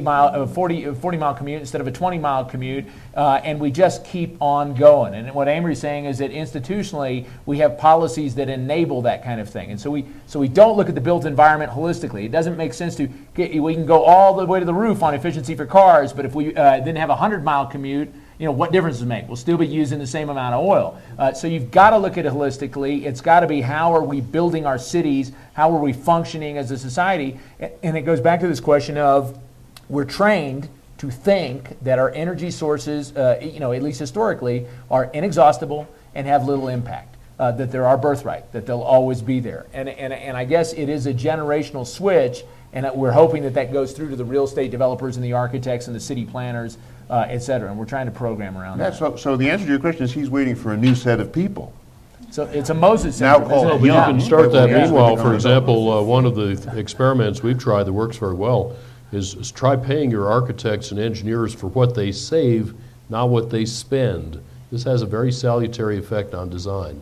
40-mile commute instead of a 20-mile commute, and we just keep on going. And what Amory's saying is that institutionally we have policies that enable that kind of thing. And so we don't look at the built environment holistically. It doesn't make sense we can go all the way to the roof on efficiency for cars, but if we then have a 100-mile commute, what difference does it make? We'll still be using the same amount of oil. So you've got to look at it holistically. It's got to be how are we building our cities? How are we functioning as a society? And it goes back to this question of we're trained to think that our energy sources, at least historically, are inexhaustible and have little impact. That they're our birthright, that they'll always be there. And I guess it is a generational switch, and we're hoping that goes through to the real estate developers and the architects and the city planners, et cetera. And we're trying to program around that. So the answer to your question is he's waiting for a new set of people. So it's a Moses syndrome. But you can start that meanwhile. For example, one of the experiments we've tried that works very well is try paying your architects and engineers for what they save, not what they spend. This has a very salutary effect on design.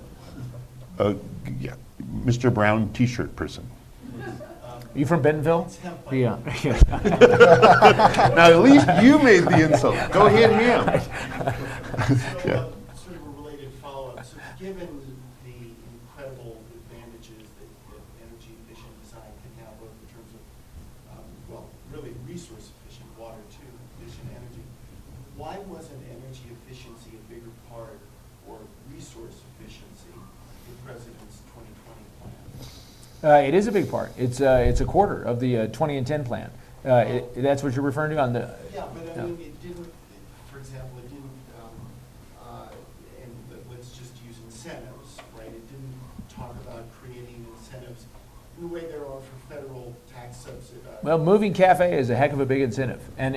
Mr. Brown T-shirt person. Are you from Bentonville? Yeah. Now, at least you made the insult. Go hit him. Sort of a related follow-up. So given the incredible advantages that energy-efficient design can have, both in terms of, really resource-efficient water too, efficient energy, why wasn't energy efficiency a bigger part, or resource efficiency, in the President's 2020 plan? It is a big part. It's a quarter of the 20 and 10 plan. That's what you're referring to on the. Yeah, but I mean, it didn't. For example, it didn't. And let's just use incentives, right? It didn't talk about creating incentives in the way there are for federal tax subsidies. Well, moving CAFE is a heck of a big incentive, and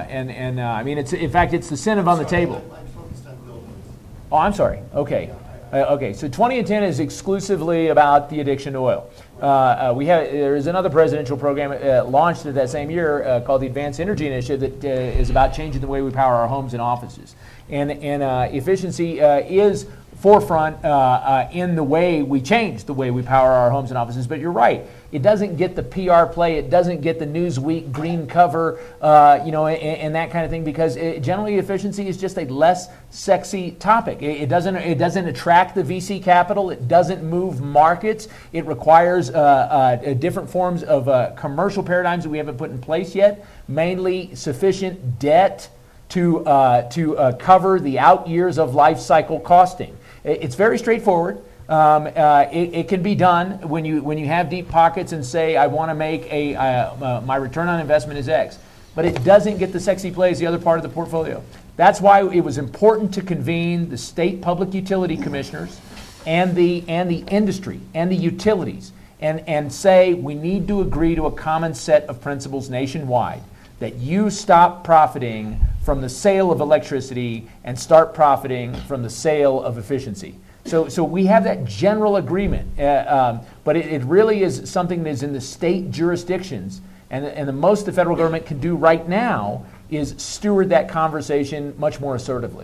I mean, it's in fact it's the incentive on the table. I'm focused on buildings. Oh, I'm sorry. Okay. Okay, so 20 and 10 is exclusively about the addiction to oil. There is another presidential program launched that same year called the Advanced Energy Initiative that is about changing the way we power our homes and offices. And efficiency is forefront in the way we change the way we power our homes and offices. But you're right, it doesn't get the PR play, it doesn't get the Newsweek green cover, and that kind of thing, because generally efficiency is just a less sexy topic. It doesn't attract the VC capital, it doesn't move markets, it requires different forms of commercial paradigms that we haven't put in place yet, mainly sufficient debt to cover the out years of life cycle costing. It's very straightforward. It can be done when you have deep pockets and say, I want to make my return on investment is X. But it doesn't get the sexy play as the other part of the portfolio. That's why it was important to convene the state public utility commissioners and the industry and the utilities and say we need to agree to a common set of principles nationwide, that you stop profiting from the sale of electricity and start profiting from the sale of efficiency. So we have that general agreement, but it really is something that is in the state jurisdictions, and the most the federal government can do right now is steward that conversation much more assertively.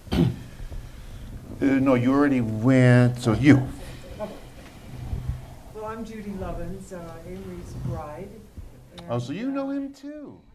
No, you already went, so you. Well, I'm Judy Lovins, Amory's bride. Oh, so you know him too.